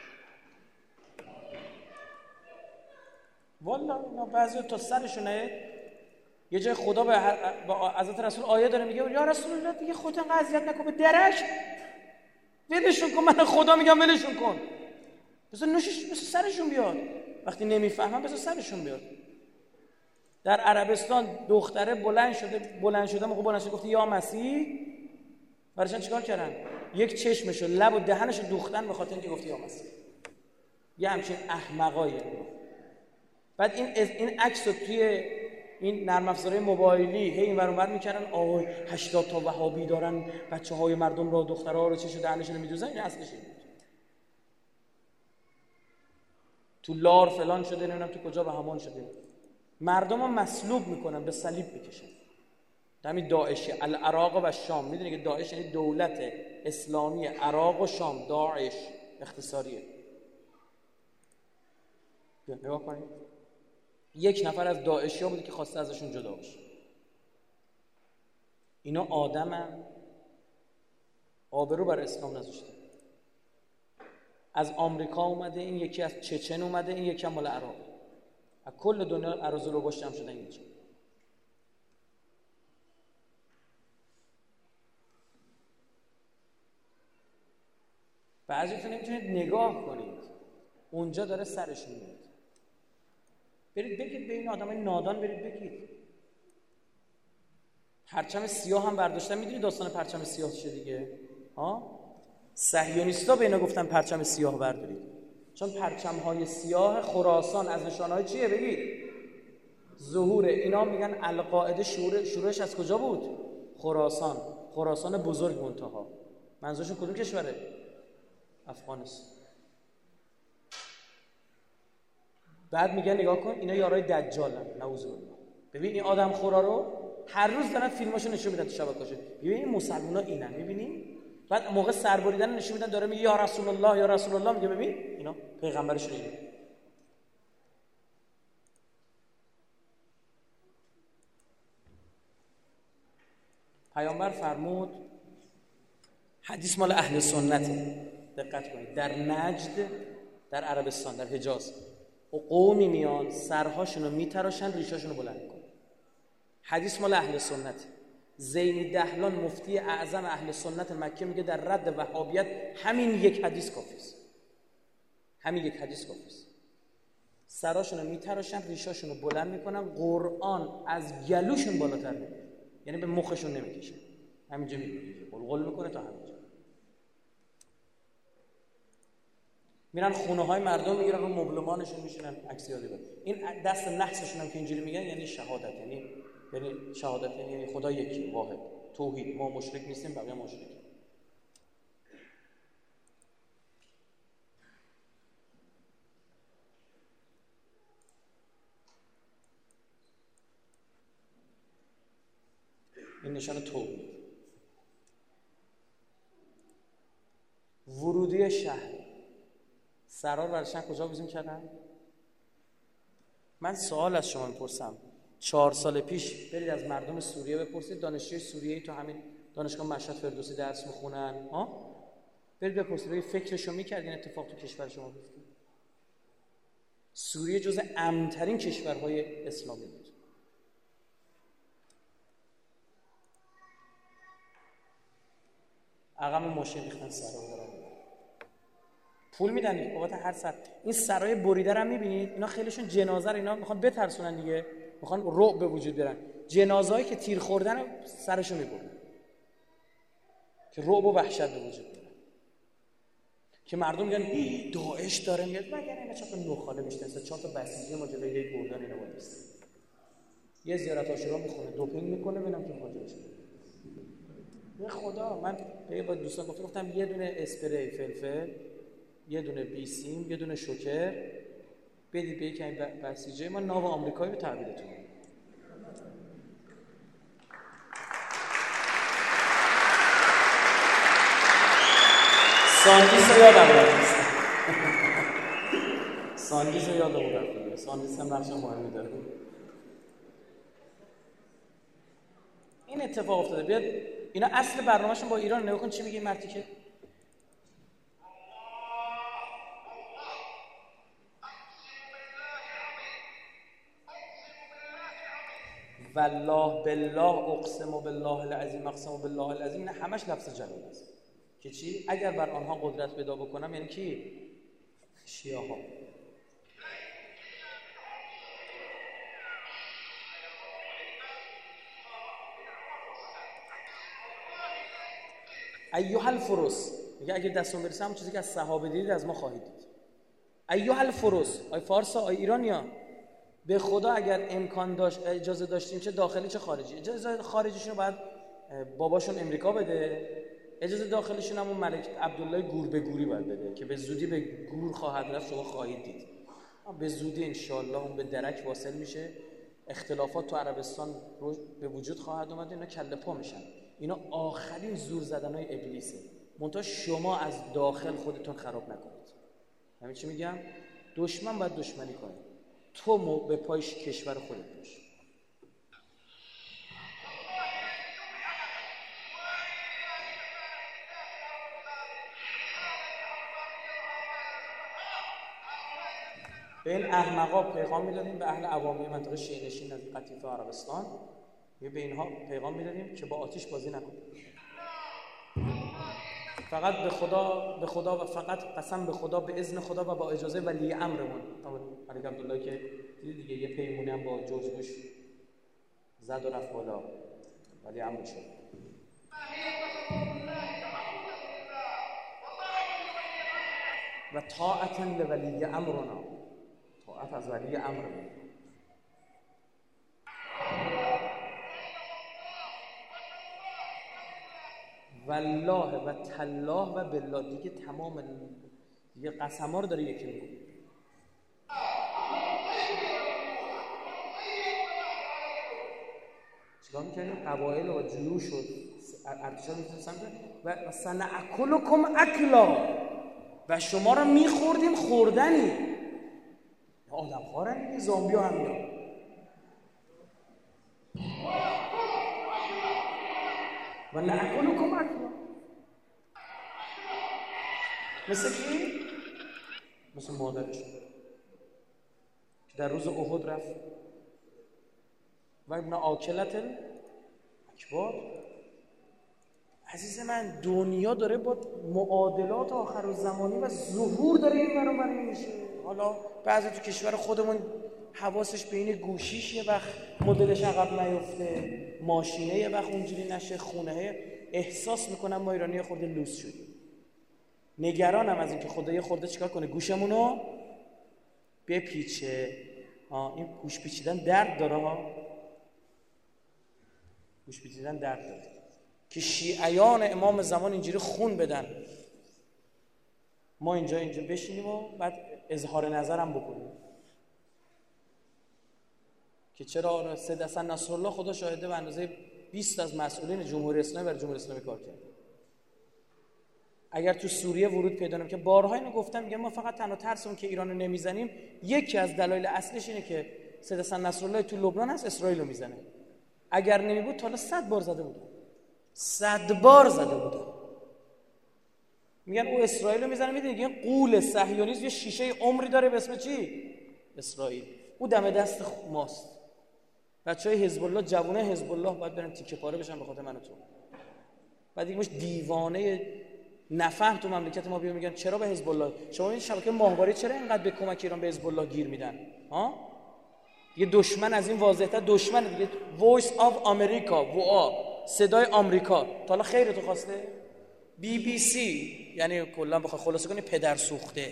والا اینا بعضی تا سرشونه. یه جای خدا به حضرت رسول آیه داره میگه یا رسول الله دیگه خودت انقدر اذیت نکن، به درک ولشون کن. من خدا میگم ولشون کن، بذار نوشش بذار سرشون بیاد. وقتی نمیفهمن بذار سرشون بیاد. در عربستان دختره بلند شده بلند شده موقع بلند شده گفت یا مسیح، براشون چیکار کردن؟ یک چشمشو لب و دهنشو دوختن به خاطر اینکه گفت یا مسیح. یه همچین احمقایه. بعد این این عکسو توی این نرم افزارهای موبایلی هی اینور اونور میکردن آهای هشتاد تا وهابی دارن بچه‌های مردم رو دخترها رو چشو دهنشون رو میدوزن. این اصلش این تو لار فلان شده نمیدونم تو کجا به همان شده. مردم رو مصلوب میکنن به صلیب بکشن. همین داعشی العراق و شام. میدونی که داعش یعنی دولت اسلامی عراق و شام. داعش اختصاریه. نگاه کنید یک نفر از داعشی ها بوده که خواسته ازشون جدا بشه. اینا آدمن، آبرو برای اسلام نذاشتن. از آمریکا اومده، این یکی از چچن اومده، این یکی هم مال عراق. از کل دنیا اراذل و جمع شدن اینجا. بعضیتون نمیتونید نگاه کنید، اونجا داره سرش میاد. برید بگید به این آدمای نادان، برید بگید. پرچم سیاه هم برداشتن. میدونی داستان پرچم سیاه چیه دیگه؟ ها؟ صهیونیستا به اینا گفتن پرچم سیاه بردارید، چون پرچم‌های سیاه خراسان از نشانه‌های چیه؟ بگید. ظهور اینا. میگن القاعده شروع شروعش از کجا بود؟ خراسان. خراسان بزرگ منتها. منظورشون کدوم کشوره؟ افغانستان. بعد میگن نگاه کن اینا یارای دجالن، نعوذ بالله. ببین این آدم خورا رو هر روز دارن فیلماشو نشون میدن تو شبکه‌هاش. ببین این مسلمونا اینن، میبینی؟ بعد موقع سربریدن نشون میدن داره میگه یا رسول الله یا رسول الله، میگه ببین اینا پیغمبرشون اینه. پیامبر فرمود، حدیث مال اهل سنته، دقت کنید، در نجد، در عربستان، در حجاز قومی میان سرهاشونو میتراشن، ریشاشونو بلند میکنن. حدیث مال اهل سنته. زینی دهلان مفتی اعظم اهل سنت مکه میگه در رد وهابیت همین یک حدیث کافیست. همین یک حدیث کافیست. سراشونو میتراشن، ریشاشونو بلند میکنن، قرآن از گلوشون بالاتر میره، یعنی به مخشون نمیکشه، همینجا میگه قلقل میکنه تا همینجا. میرن خونه های مردم میگیرن، رو مبلمانشون میشینن عکس یادی بده. این دست نحسشون هم که اینجوری میگن یعنی شهادت، یعنی یعنی شهادت یعنی خدا یکی واحد، توحید، ما مشرک نیستیم بقیه مشرک. این نشان توحید. ورودی شهر سرار برشن کجا بزیم کردن؟ من سوال از شما میپرسم، چهار سال پیش برید از مردم سوریه بپرسید، دانشجوی سوریه‌ای تو همین دانشگاه مشهد فردوسی درس میخونن، ها؟ برید بپرسید بگید فکرشو میکردین اتفاق تو کشور شما بیفته؟ سوریه جزء امن‌ترین کشورهای اسلامی بود. عقم ماشین ریختن سرا دارن، پول میدن بابت هر سر. این سرای بریده رو میبینید، اینا خیلیشون جنازه رو اینا میخوان بترسونن دیگه، میخوان رعب به وجود بیارن. جنازه‌ای که تیر خوردن سرشو میبرن که رعب و وحشت به وجود بیارن، که مردم میگن داعش داره میاد. مگر اینا چهار تا نخاله میشناسه، چهار تا بسیجی ما جلوی یک گردن اینا وایسته، یه زیارت عاشورا میخونه، دوپینگ میکنه، ببینم که ماجراش چیه. به خدا من به با دوستان گفتم گفتم یه دونه اسپری فلفل، یه دونه بیسیم، یه دونه شوکر بدید به یک این بسیجه ما ناو آمریکایی به تحویلتون. ساندیس رو یادم رفت. ساندیس رو یادم رفت. ساندیس هم نقش مهمی داره. این اتفاق افتاده. بیاد اینا اصل برنامه‌شون با ایران، نگاه کن چی میگه مرتی که والله بالله اقسم بالله العظیم اقسم بالله العظیم، نه همش لفظ جلال است که چی؟ اگر بر آنها قدرت پیدا بکنم، یعنی کی؟ شیعه ها. ایها الفرس، میگه اگه دستون برسه همون چیزی که از صحابه دیدید از ما خواهید دید. ایها الفرس، آی فارسا، آی ایرانیا، به خدا اگر امکان داشت اجازه داشتیم، چه داخلی چه خارجی، اجازه خارجیشون رو باید باباشون امریکا بده، اجازه داخلیشون هم اون ملک عبدالله گور به گوری باید بده که به زودی به گور خواهد رفت، شما خواهید دید. به زودی انشالله اون به درک واصل میشه، اختلافات تو عربستان رو به وجود خواهد اومد، اینا کله پا میشن. اینا آخرین زور زدنهای ابلیسه، منتها شما از داخل خودتون خراب نکنید. همین چی میگم؟ دشمن باید دشمنی کنه، تو به پایش کشور خودت باش. به این احمقا پیغام میدادیم، به اهل عوامی منطقه شیعه نشین از قطیف عربستان، یه به اینها پیغام میدادیم که با آتش بازی نکنید، فقط به خدا به خدا و فقط قسم به خدا به اذن خدا و با اجازه ولی امرمون. ملک عبدالله که دیگه یه پیمونه هم با جورج بوش زد و رفت بالا، ولی امر شد. و طاعتا لولی امرنا، طاعت از ولی امرمون. والله و تالله و بالله، دیگه تمام دیگه قسما رو داره یکی میگه. چیکار می‌کردیم؟ قبایل و جیوش و ارتشا می‌تونستن و سنأکلکم اکلا، و شما رو میخوردیم خوردنی. آدم خوارن دیگه، زامبی ها هم میان. و نأکلکم اکلا، مثل کی؟ مثل مادرش که در روز احد رفت و ابن آکلت اکبر. عزیز من، دنیا داره با معادلات آخرالزمانی و ظهور داره این برابر میشه. حالا بعضی تو کشور خودمون حواسش به این گوشیش یه وقت مدلش عقب نیفته، ماشینه یه وقت اونجوری نشه، خونه احساس میکنم ما ایرانی خورده لوس شدیم. نگرانم از این که خدا یه خورده چیکار کنه گوشمونو بپیچه. ها، این گوش پیچیدن درد داره ها، گوش پیچیدن درد داره که شیعیان امام زمان اینجوری خون بدن، ما اینجا اینجا بشینیم و بعد اظهار نظرم بکنیم که چرا سید حسن نصرالله خدا شاهده به اندازه بیست از مسئولین جمهوری اسلامی برای جمهوری اسلامی کار کرد. اگر تو سوریه ورود پیدا کنیم که بارها اینو گفتم، میگم ما فقط تنها ترسمون که ایرانو نمیزنیم، یکی از دلایل اصلیش اینه که سید حسن نصرالله تو لبنان هست، اسرائیل رو میزنه. اگر نمی بود تا حالا صد بار زده بود، صد بار زده بود. میگن او اسرائیل رو میزنه. میدونی که غول صهیونیسم یه شیشه عمری داره به اسم چی؟ اسرائیل. او دم دست ماست. بچهای حزب الله، جوانای حزب الله باید برن تیکه پاره بشن به خاطر من و تو. بعد دیگه مش دیوانه نفهم تو مملکت ما بیان میگن چرا به حزب الله، شما این شبکه ماهواره چرا اینقدر به کمک ایران به حزب الله گیر میدن؟ ها؟ دیگه دشمن از این واضح‌تر دشمن دیگه. وایس آف امریکا، ووا، صدای آمریکا. تا حالا خیر تو خواسته؟ بی بی سی، یعنی کلا بخوای خلاصه کنی پدر سوخته.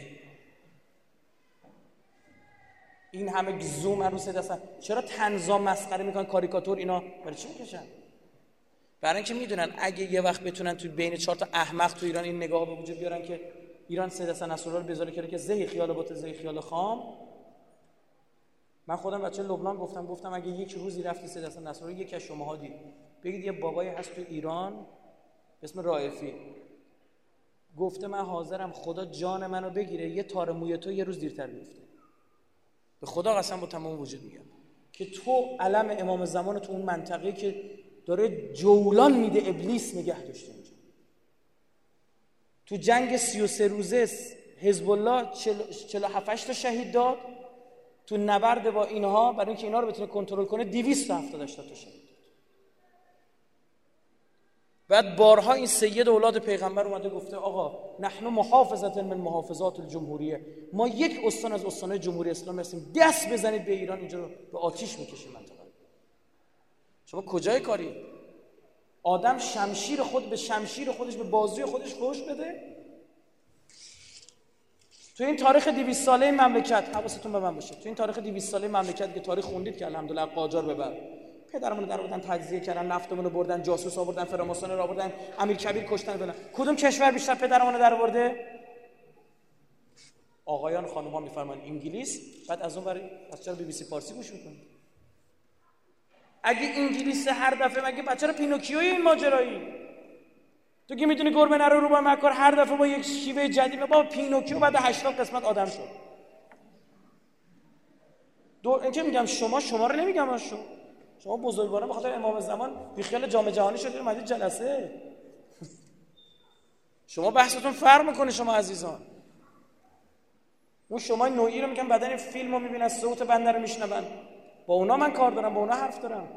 این همه زوم رو سید هستن. چرا طنزا مسخره میکنن، کاریکاتور اینا برای چی میکشن؟ برای اینکه میدونن اگه یه وقت بتونن تو بین چهار تا احمق تو ایران این نگاه به وجود بیارن که ایران سید حسن نصرالله رو بذاره که زهی خیال بوته زهی خیال خام. من خودم بچه لبنان گفتم گفتم اگه یک روزی رفتی سید حسن نصرالله یکی از شماها دید، بگید یه بابایی هست تو ایران به اسم رائفی گفته من حاضرم خدا جان منو بگیره یه تار موی تو یه روز دیرتر بیفته. به خدا قسم با تمام وجود میگم که تو علم امام زمان تو اون منطقه که داره جولان میده ابلیس نگه داشته اینجا. تو جنگ سی و سه روزه حزب الله چهل و هفت تا شهید داد، تو نبرد با اینها برای اینکه اینا رو بتونه کنترل کنه دویست و هفتاد تا شهید داد. بعد بارها این سید اولاد پیغمبر اومده گفته آقا نحن محافظة من محافظات الجمهوریه، ما یک استان از استانهای جمهوری اسلامی هستیم، دست بزنید به ایران اینجا رو به آتیش میکشیم منطقه. شما کجای کاری؟ آدم شمشیر خود به شمشیر خودش به بازوی خودش فحش بده؟ تو این تاریخ دویست ساله این مملکت، حواستون به من باشه، تو این تاریخ دویست ساله مملکت که تاریخ خوندید که الحمدلله قاجار ببر، پدرمون رو در آوردن تجزیه کردن، نفتمون رو بردن، جاسوس آوردن، فراماسون رو آوردن، امیر کبیر کشتن بلن. کدوم کشور بیشتر پدرمون رو در آورده؟ آقایان خانم‌ها میفرمان انگلیس. بعد از اون ور پس چرا بی بی سی فارسی گوش میکنید؟ اگه انگلیس هر دفعه مگه بچه‌ها پینوکیوی این ماجرایی؟ تو که میدونی گربه نرو رو با مکار هر دفعه با یک شیوه جدید با پینوکیو بعد هشتاد قسمت آدم شد. دو اینکه میگم شما شما رو نمیگم شما شما بزرگواران به خاطر امام زمان بی خیال جام جهانی شدید اومدید جلسه. شما بحثتون فرق میکنه شما عزیزان. اون شما نوعی رو میگن بدن فیلم رو میبینن، صوت بنده رو میشنون، با اونا من کار دارم، با اونا حرف دارم.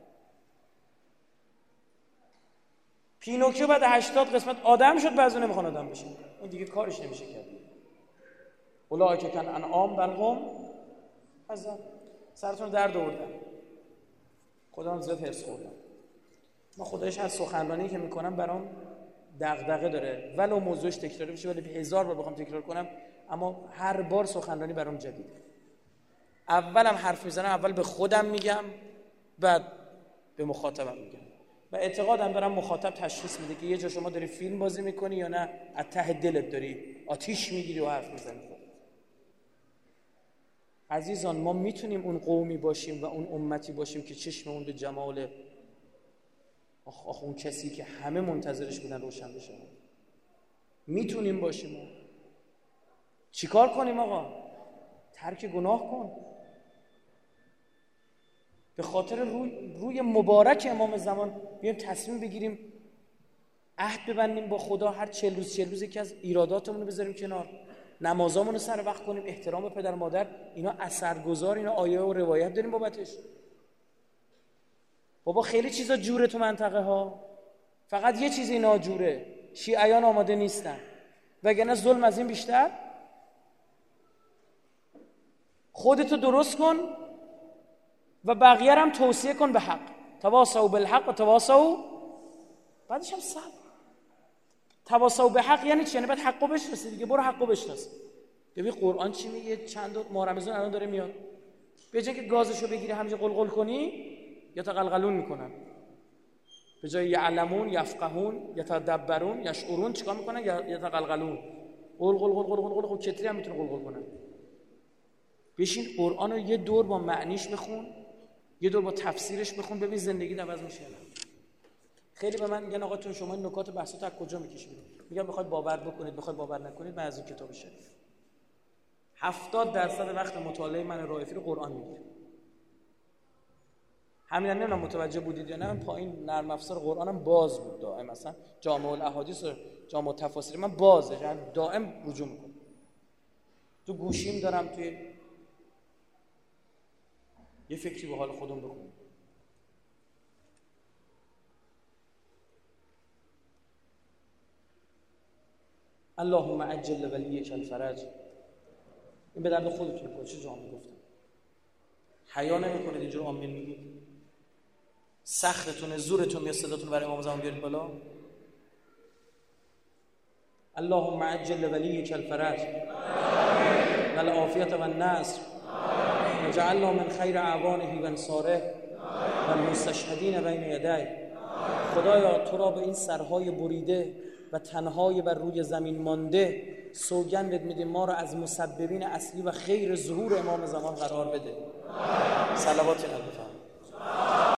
پینوکیو بعد هشتاد قسمت آدم شد، بعضی نمیخوان آدم بشه، اون دیگه کارش نمیشه کرد. اولئک کن انعام بل هم اضل. سرتون درد آوردم، خودم زیاد حرص خوردم. من خدایش هر سخنرانی که میکنم برام دغدغه داره، ولو موضوعش تکراری بشه، ولی هزار بار بخوام تکرار کنم، اما هر بار سخنرانی برام جدیده. اولم حرف میزنم، اول به خودم میگم، بعد به مخاطبم میگم و اعتقادم دارم مخاطب تشخیص میده که یه جا شما داری فیلم بازی میکنی یا نه از ته دلت داری آتیش میگیری و حرف میزنی. عزیزان، ما میتونیم اون قومی باشیم و اون امتی باشیم که چشممون به جمال آخ آخ اون کسی که همه منتظرش بودن روشن بشه. میتونیم باشیم. چیکار کنیم آقا؟ ترک گناه کن. به خاطر روی, روی مبارک امام زمان بیایم تصمیم بگیریم، عهد ببندیم با خدا، هر چهل روز چهل روز یکی از ایراداتمون رو بذاریم کنار، نمازامون رو سر وقت کنیم، احترام به پدر مادر، اینا اثرگذار، اینا آیه و روایت داریم بابتش. بابا خیلی چیزا جوره تو منطقه ها، فقط یه چیزی ناجوره، شیعیان آماده نیستن، وگرنه ظلم از این بیشتر. خودتو درست کن و بقیه هم توصیه کن به حق. تواصوا بالحق و تواصوا، بعدش هم صبر. تواصوا به حق یعنی چی؟ یعنی بعد حقو بشناسی دیگه، برو حقو بشناس. ببین قرآن چی میگه؟ چند ماه رمضان الان داره میاد، به جای که گازشو بگیری همینجا قلقل کنی، یا تقلقلون میکنن، به جای یعلمون یفقهون یتدبرون یشعرون چیکار میکنن؟ یا تقلقلون، قل قل قل قل قل. خب کتری هم میتونه قل قل کنه. بشین قرآن رو یه دور با معنیش بخون، یه دور با تفسیرش بخون، ببین زندگی عوض میشه. خیلی به من میگن آقا تو شما این نکات بحثات از کجا میکشید؟ میگم بخواید باور بکنید، بخواید باور نکنید، من از این کتاب شریف هفتاد درصد وقت مطالعه من رائفی رو قرآن میگیره. همین هم نمیدونم متوجه بودید یا نه، من پایین نرم افزار قرآنم باز بود دائم، مثلا جامع الاحادیث و جامع التفاسیر من بازه، یعنی دائم رجوع میکنم. تو گوشیم دارم، توی یه فکری به حال خودم بکنم. اللهم عجل ولیک الفرج. این به درد خودتون میکنه. چه جا میگفتم؟ حیا نمیکنید اینجور آمین میگید؟ سختتونه، زورتون میاد صداتون برای امام زمان بیارید بالا. اللهم عجل ولیک الفرج و العافیت و النصر و جعلنا من خیر اعوانه و انصاره و المستشهدین بین یدی. خدایا تو را به این سرهای بریده و تنهای بر روی زمین مانده سوگندت میدیم، ما را از مسببین اصلی و خیر ظهور امام زمان قرار بده. صلوات علیه.